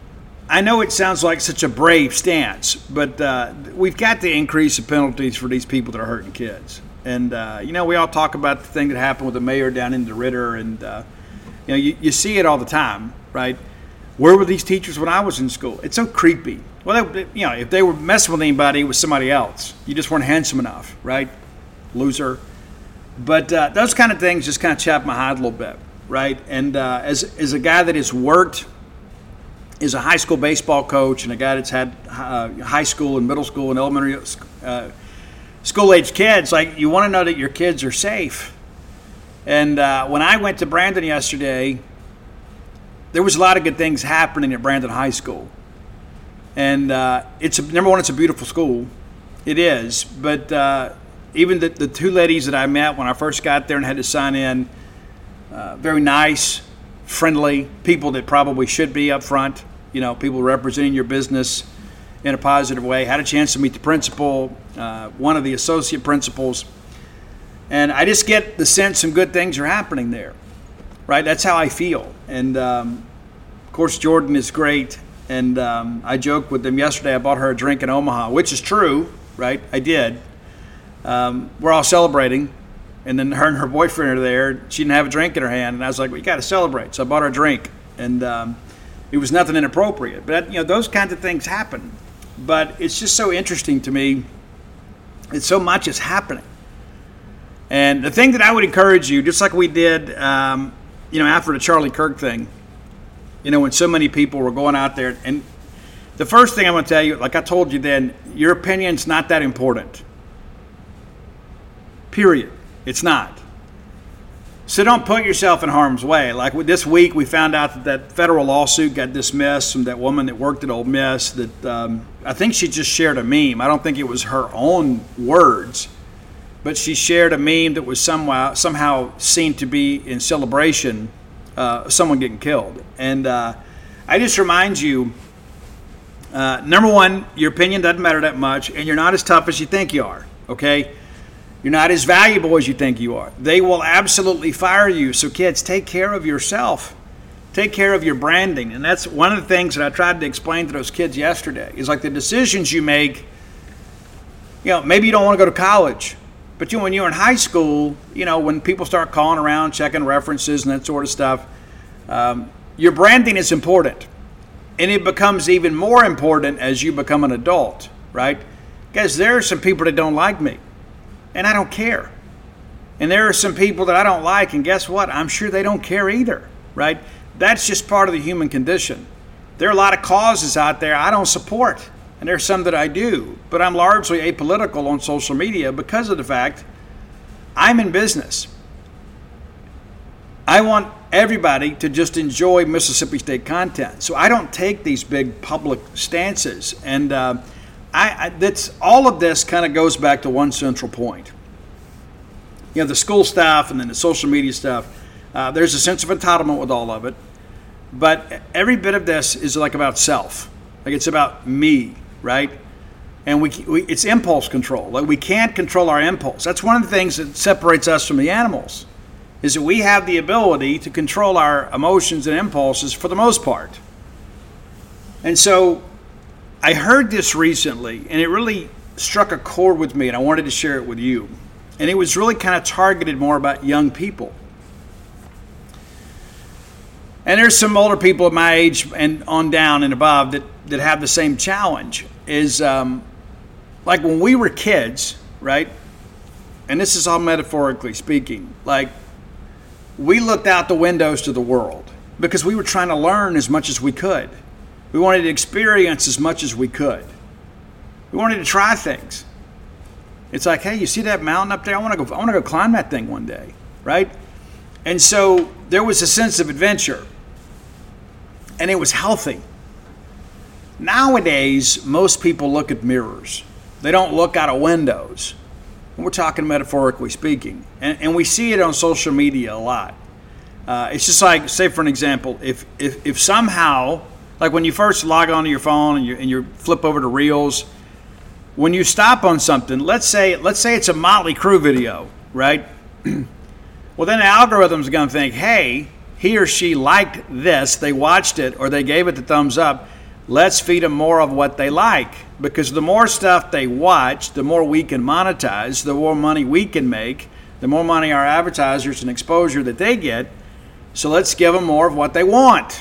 B: I know it sounds like such a brave stance, but uh, we've got to increase the penalties for these people that are hurting kids. And, uh, you know, we all talk about the thing that happened with the mayor down in DeRidder, and, uh, you know, you, you see it all the time, right? Where were these teachers when I was in school? It's so creepy. Well, they, you know, if they were messing with anybody, it was somebody else. You just weren't handsome enough, right? Loser. But uh, those kind of things just kind of chap my hide a little bit, right? And uh, as as a guy that has worked, is a high school baseball coach, and a guy that's had uh, high school and middle school and elementary uh, school-age kids, like, you want to know that your kids are safe. And uh, when I went to Brandon yesterday, there was a lot of good things happening at Brandon High School. And uh, it's a, number one, it's a beautiful school. It is. But uh, even the, the two ladies that I met when I first got there and had to sign in, uh, very nice, friendly, people that probably should be up front, you know, people representing your business in a positive way. Had a chance to meet the principal, uh, one of the associate principals. And I just get the sense some good things are happening there. Right, that's how I feel. And, um, of course, Jordan is great. And um, I joked with them yesterday. I bought her a drink in Omaha, which is true, right? I did. Um, we're all celebrating. And then her and her boyfriend are there. She didn't have a drink in her hand. And I was like, well, you got to celebrate. So I bought her a drink. And um, it was nothing inappropriate. But, you know, those kinds of things happen. But it's just so interesting to me. It's so much is happening. And the thing that I would encourage you, just like we did um, – you know, after the Charlie Kirk thing, you know, when so many people were going out there, and the first thing I'm going to tell you, like I told you then, your opinion's not that important. Period. It's not. So don't put yourself in harm's way. Like with this week, we found out that that federal lawsuit got dismissed from that woman that worked at Ole Miss that um, I think she just shared a meme. I don't think it was her own words. But she shared a meme that was somehow somehow seen to be in celebration uh, of someone getting killed. And uh, I just remind you, uh, number one, your opinion doesn't matter that much, and you're not as tough as you think you are, okay? You're not as valuable as you think you are. They will absolutely fire you. So kids, take care of yourself. Take care of your branding. And that's one of the things that I tried to explain to those kids yesterday is like the decisions you make, you know, maybe you don't want to go to college. But you know, when you're in high school, you know, when people start calling around, checking references and that sort of stuff, um, your branding is important. And it becomes even more important as you become an adult, right? Because there are some people that don't like me, and I don't care. And there are some people that I don't like, and guess what? I'm sure they don't care either, right? That's just part of the human condition. There are a lot of causes out there I don't support. And there's some that I do, but I'm largely apolitical on social media because of the fact I'm in business. I want everybody to just enjoy Mississippi State content. So I don't take these big public stances. And uh, I, I that's all of this kind of goes back to one central point. You know, the school stuff and then the social media stuff, uh, there's a sense of entitlement with all of it. But every bit of this is like about self. Like it's about me, right? And we, we it's impulse control. Like we can't control our impulse. That's one of the things that separates us from the animals, is that we have the ability to control our emotions and impulses for the most part. And so I heard this recently, and it really struck a chord with me, and I wanted to share it with you. And it was really kind of targeted more about young people. And there's some older people at my age and on down and above that, that have the same challenge. Is um, like when we were kids, right? And this is all metaphorically speaking. Like we looked out the windows to the world because we were trying to learn as much as we could. We wanted to experience as much as we could. We wanted to try things. It's like, hey, you see that mountain up there? I want to go. I want to go climb that thing one day, right? And so there was a sense of adventure, and it was healthy. Nowadays, most people look at mirrors. They don't look out of windows. And we're talking metaphorically speaking, and, and we see it on social media a lot. Uh, it's just like, say for an example, if if if somehow, like when you first log onto your phone and you and you flip over to Reels. When you stop on something, let's say let's say it's a Motley Crue video, right? Well, then the algorithm's going to think, hey, he or she liked this, they watched it, or they gave it the thumbs up. Let's feed them more of what they like. Because the more stuff they watch, the more we can monetize, the more money we can make, the more money our advertisers and exposure that they get. So let's give them more of what they want.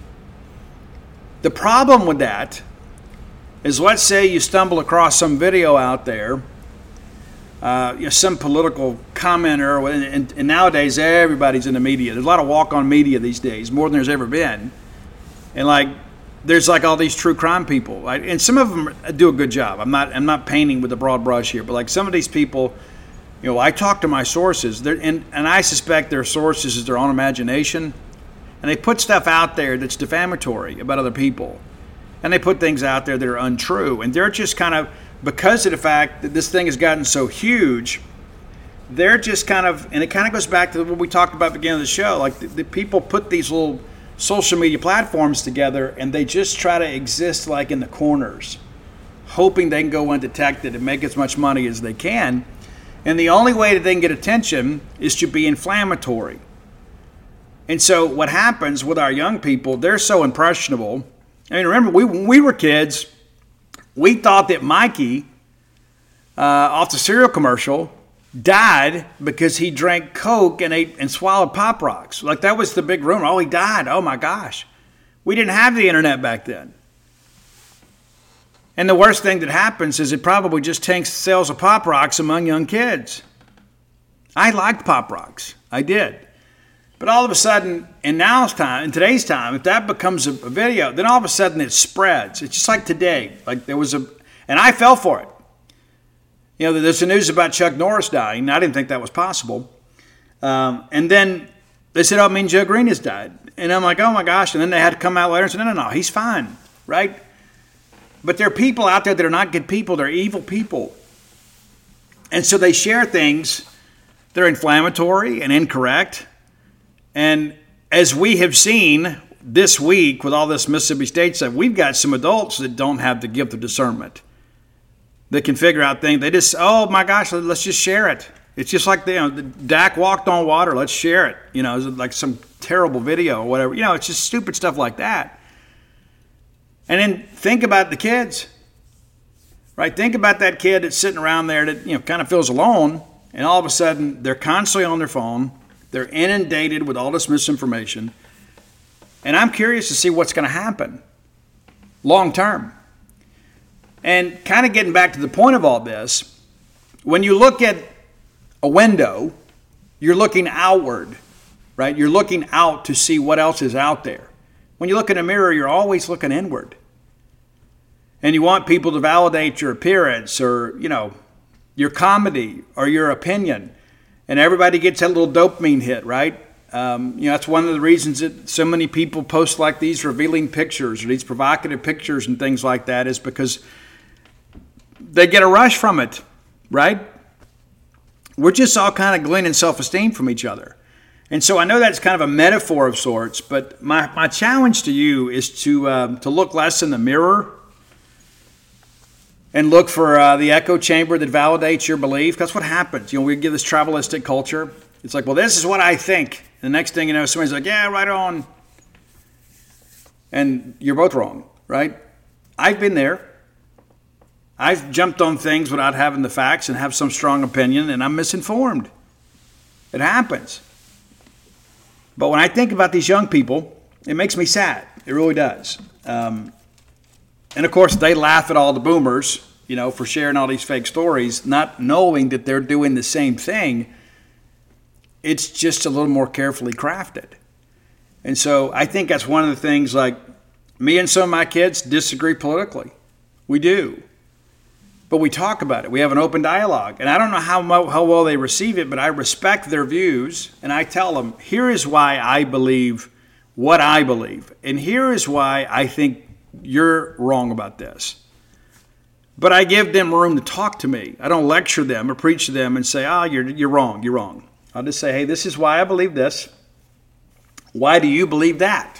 B: The problem with that is, let's say you stumble across some video out there, uh, you know, some political commenter, and, and, and nowadays everybody's in the media. There's a lot of walk-on media these days, more than there's ever been. And like, there's like all these true crime people, right? And some of them do a good job. I'm not, I'm not painting with a broad brush here, but like some of these people, you know, I talk to my sources, and, and I suspect their sources is their own imagination, and they put stuff out there that's defamatory about other people. And they put things out there that are untrue. And they're just kind of, because of the fact that this thing has gotten so huge, they're just kind of, and it kind of goes back to what we talked about at the beginning of the show, like the, the people put these little social media platforms together and they just try to exist like in the corners, hoping they can go undetected and make as much money as they can. And the only way that they can get attention is to be inflammatory. And so what happens with our young people, they're so impressionable. I mean, remember, we, when we were kids, we thought that Mikey, uh, off the cereal commercial, died because he drank Coke and ate and swallowed Pop Rocks. Like, that was the big rumor. Oh, he died. Oh, my gosh. We didn't have the internet back then. And the worst thing that happens is it probably just tanks sales of Pop Rocks among young kids. I liked Pop Rocks. I did. But all of a sudden, in now's time, in today's time, if that becomes a, a video, then all of a sudden it spreads. It's just like today. Like there was a, and I fell for it. You know, there's the news about Chuck Norris dying. I didn't think that was possible. Um, and then they said, oh, Mean Joe Green has died. And I'm like, oh my gosh. And then they had to come out later and say, no, no, no, he's fine, right? But there are people out there that are not good people. They're evil people. And so they share things that are inflammatory and incorrect. And as we have seen this week with all this Mississippi State stuff, we've got some adults that don't have the gift of discernment. They can figure out things. They just, oh my gosh, let's just share it. It's just like, the, you know, the Dak walked on water. Let's share it. You know, it's like some terrible video or whatever. You know, it's just stupid stuff like that. And then think about the kids, right? Think about that kid that's sitting around there that, you know, kind of feels alone. And all of a sudden they're constantly on their phone. They're inundated with all this misinformation. And I'm curious to see what's going to happen long term. And kind of getting back to the point of all this, when you look at a window, you're looking outward, right? You're looking out to see what else is out there. When you look in a mirror, you're always looking inward. And you want people to validate your appearance or, you know, your comedy or your opinion. And everybody gets that little dopamine hit, right? Um, you know, that's one of the reasons that so many people post like these revealing pictures or these provocative pictures and things like that, is because they get a rush from it, right? We're just all kind of gleaning self-esteem from each other. And so I know that's kind of a metaphor of sorts, but my, my challenge to you is to um, to look less in the mirror and look for uh, the echo chamber that validates your belief. That's what happens. You know, we get this tribalistic culture. It's like, well, this is what I think. And the next thing you know, somebody's like, yeah, right on. And you're both wrong, right? I've been there. I've jumped on things without having the facts and have some strong opinion, and I'm misinformed. It happens. But when I think about these young people, it makes me sad. It really does. Um, and, of course, they laugh at all the boomers, you know, for sharing all these fake stories, not knowing that they're doing the same thing. It's just a little more carefully crafted. And so I think that's one of the things, like, me and some of my kids disagree politically. We do. But we talk about it. We have an open dialogue. And I don't know how mo- how well they receive it, but I respect their views. And I tell them, here is why I believe what I believe. And here is why I think you're wrong about this. But I give them room to talk to me. I don't lecture them or preach to them and say, oh, you're, you're wrong, you're wrong. I'll just say, hey, this is why I believe this. Why do you believe that?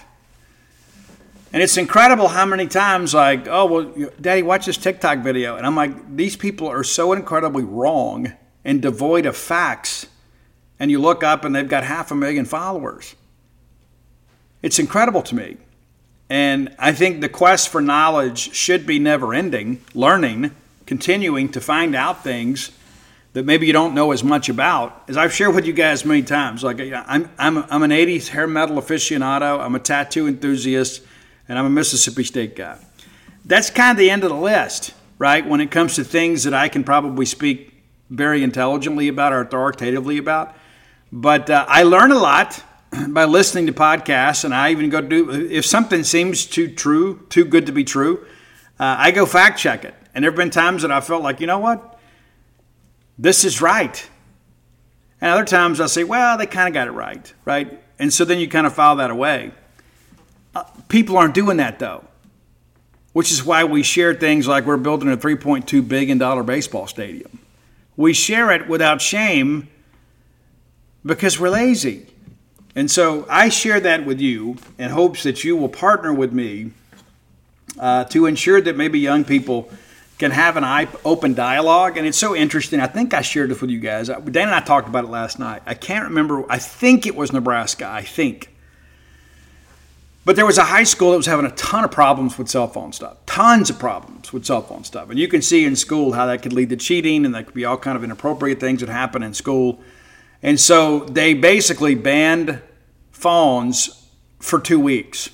B: And it's incredible how many times, like, oh, well, Daddy, watch this TikTok video. And I'm like, these people are so incredibly wrong and devoid of facts. And you look up and they've got half a million followers. It's incredible to me. And I think the quest for knowledge should be never ending, learning, continuing to find out things that maybe you don't know as much about. As I've shared with you guys many times, like I'm, I'm, I'm an eighties hair metal aficionado, I'm a tattoo enthusiast, and I'm a Mississippi State guy. That's kind of the end of the list, right? When it comes to things that I can probably speak very intelligently about or authoritatively about. But uh, I learn a lot by listening to podcasts, and I even go do, if something seems too true, too good to be true, uh, I go fact check it. And there have been times that I felt like, you know what? This is right. And other times I say, well, they kind of got it right, right? And so then you kind of file that away. Uh, people aren't doing that, though, which is why we share things like we're building a three point two billion dollars baseball stadium. We share it without shame because we're lazy. And so I share that with you in hopes that you will partner with me uh, to ensure that maybe young people can have an open dialogue. And it's so interesting. I think I shared this with you guys. Dan and I talked about it last night. I can't remember. I think it was Nebraska. I think. But there was a high school that was having a ton of problems with cell phone stuff. Tons of problems with cell phone stuff. And you can see in school how that could lead to cheating, and that could be all kind of inappropriate things that happen in school. And so they basically banned phones for two weeks.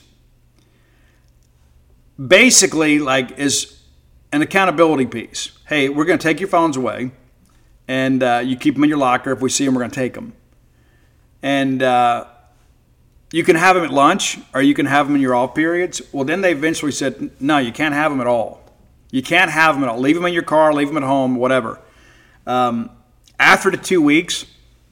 B: Basically, like, is an accountability piece. Hey, we're going to take your phones away, and uh, you keep them in your locker. If we see them, we're going to take them. And uh, you can have them at lunch, or you can have them in your off periods. Well, then they eventually said, no, you can't have them at all. You can't have them at all. Leave them in your car, leave them at home, whatever. Um, after the two weeks,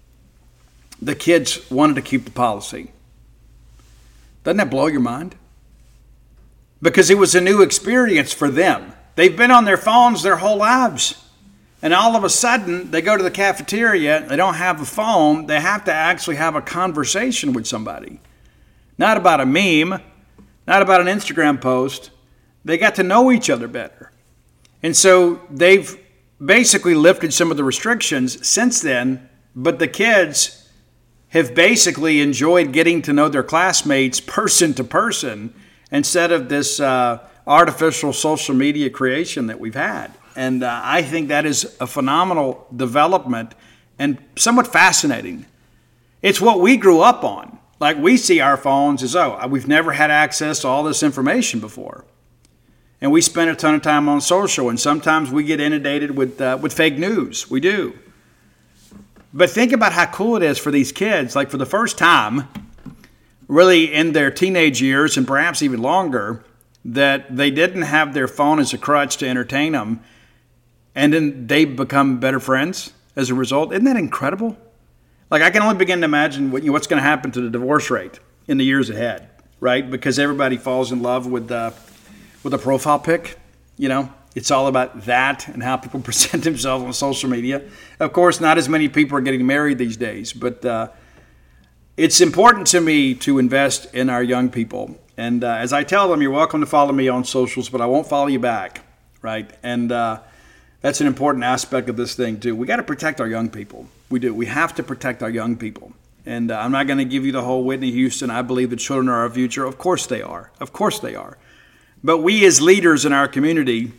B: the kids wanted to keep the policy. Doesn't that blow your mind? Because it was a new experience for them. They've been on their phones their whole lives. And all of a sudden, they go to the cafeteria, they don't have a phone, they have to actually have a conversation with somebody. Not about a meme, not about an Instagram post. They got to know each other better. And so they've basically lifted some of the restrictions since then, but the kids have basically enjoyed getting to know their classmates person to person instead of this uh, artificial social media creation that we've had. And uh, I think that is a phenomenal development and somewhat fascinating. It's what we grew up on. Like, we see our phones as, oh, we've never had access to all this information before. And we spend a ton of time on social, and sometimes we get inundated with uh, with fake news. We do. But think about how cool it is for these kids, like for the first time, really in their teenage years and perhaps even longer, that they didn't have their phone as a crutch to entertain them, and then they become better friends as a result. Isn't that incredible? Like, I can only begin to imagine what, you know, what's going to happen to the divorce rate in the years ahead, right? Because everybody falls in love with uh, with a profile pic, you know? It's all about that and how people present themselves on social media. Of course, not as many people are getting married these days, but uh, it's important to me to invest in our young people. And uh, as I tell them, you're welcome to follow me on socials, but I won't follow you back. right? And uh, that's an important aspect of this thing too. We got to protect our young people. We do. We have to protect our young people. And uh, I'm not going to give you the whole Whitney Houston, I believe the children are our future. Of course they are. Of course they are. But we as leaders in our community,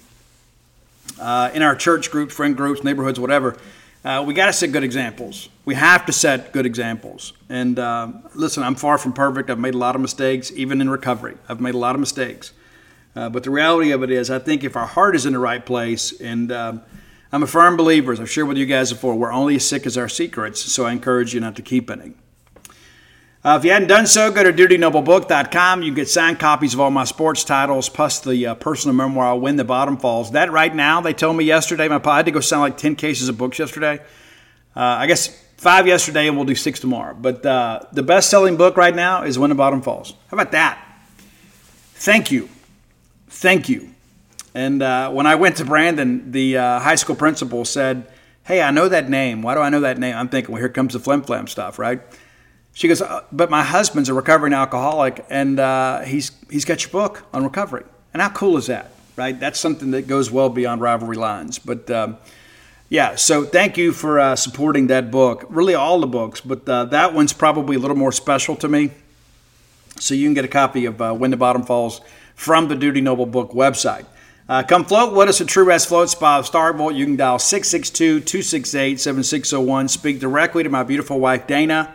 B: uh, in our church groups, friend groups, neighborhoods, whatever, uh, we got to set good examples. We have to set good examples. And uh, listen, I'm far from perfect. I've made a lot of mistakes, even in recovery. I've made a lot of mistakes. Uh, but the reality of it is, I think if our heart is in the right place, and uh, I'm a firm believer, as I've shared with you guys before, we're only as sick as our secrets, so I encourage you not to keep any. Uh, if you hadn't done so, go to duty noble book dot com. You can get signed copies of all my sports titles, plus the uh, personal memoir, When the Bottom Falls. That right now, they told me yesterday, my I had to go sign like ten cases of books yesterday. Uh, I guess five yesterday, and we'll do six tomorrow. But uh, the best-selling book right now is When the Bottom Falls. How about that? Thank you. Thank you. And uh, when I went to Brandon, the uh, high school principal said, hey, I know that name. Why do I know that name? I'm thinking, well, here comes the flim-flam stuff, right? She goes, uh, but my husband's a recovering alcoholic, and uh, he's he's got your book on recovery. And how cool is that, right? That's something that goes well beyond rivalry lines. But, um, yeah, so thank you for uh, supporting that book. Really all the books, but uh, that one's probably a little more special to me. So you can get a copy of uh, When the Bottom Falls from the Duty Noble Book website. Uh, come float with us at True West Floats by Starbolt. You can dial six six two, two six eight, seven six zero one. Speak directly to my beautiful wife, Dana.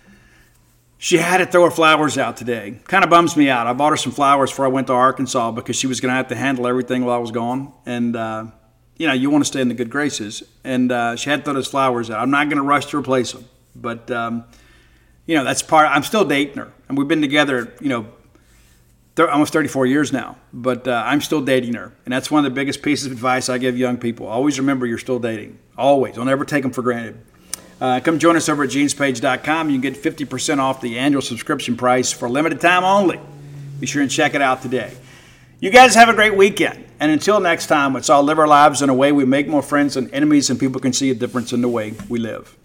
B: She had to throw her flowers out today. Kind of bums me out. I bought her some flowers before I went to Arkansas because she was going to have to handle everything while I was gone. And, uh, you know, you want to stay in the good graces. And uh, she had to throw those flowers out. I'm not going to rush to replace them. But, um, you know, that's part. I'm still dating her. And we've been together, you know, th- almost thirty-four years now. But uh, I'm still dating her. And that's one of the biggest pieces of advice I give young people. Always remember you're still dating. Always. Don't ever take them for granted. Uh, come join us over at jeans page dot com. You can get fifty percent off the annual subscription price for a limited time only. Be sure and check it out today. You guys have a great weekend. And until next time, let's all live our lives in a way we make more friends and enemies, and people can see a difference in the way we live.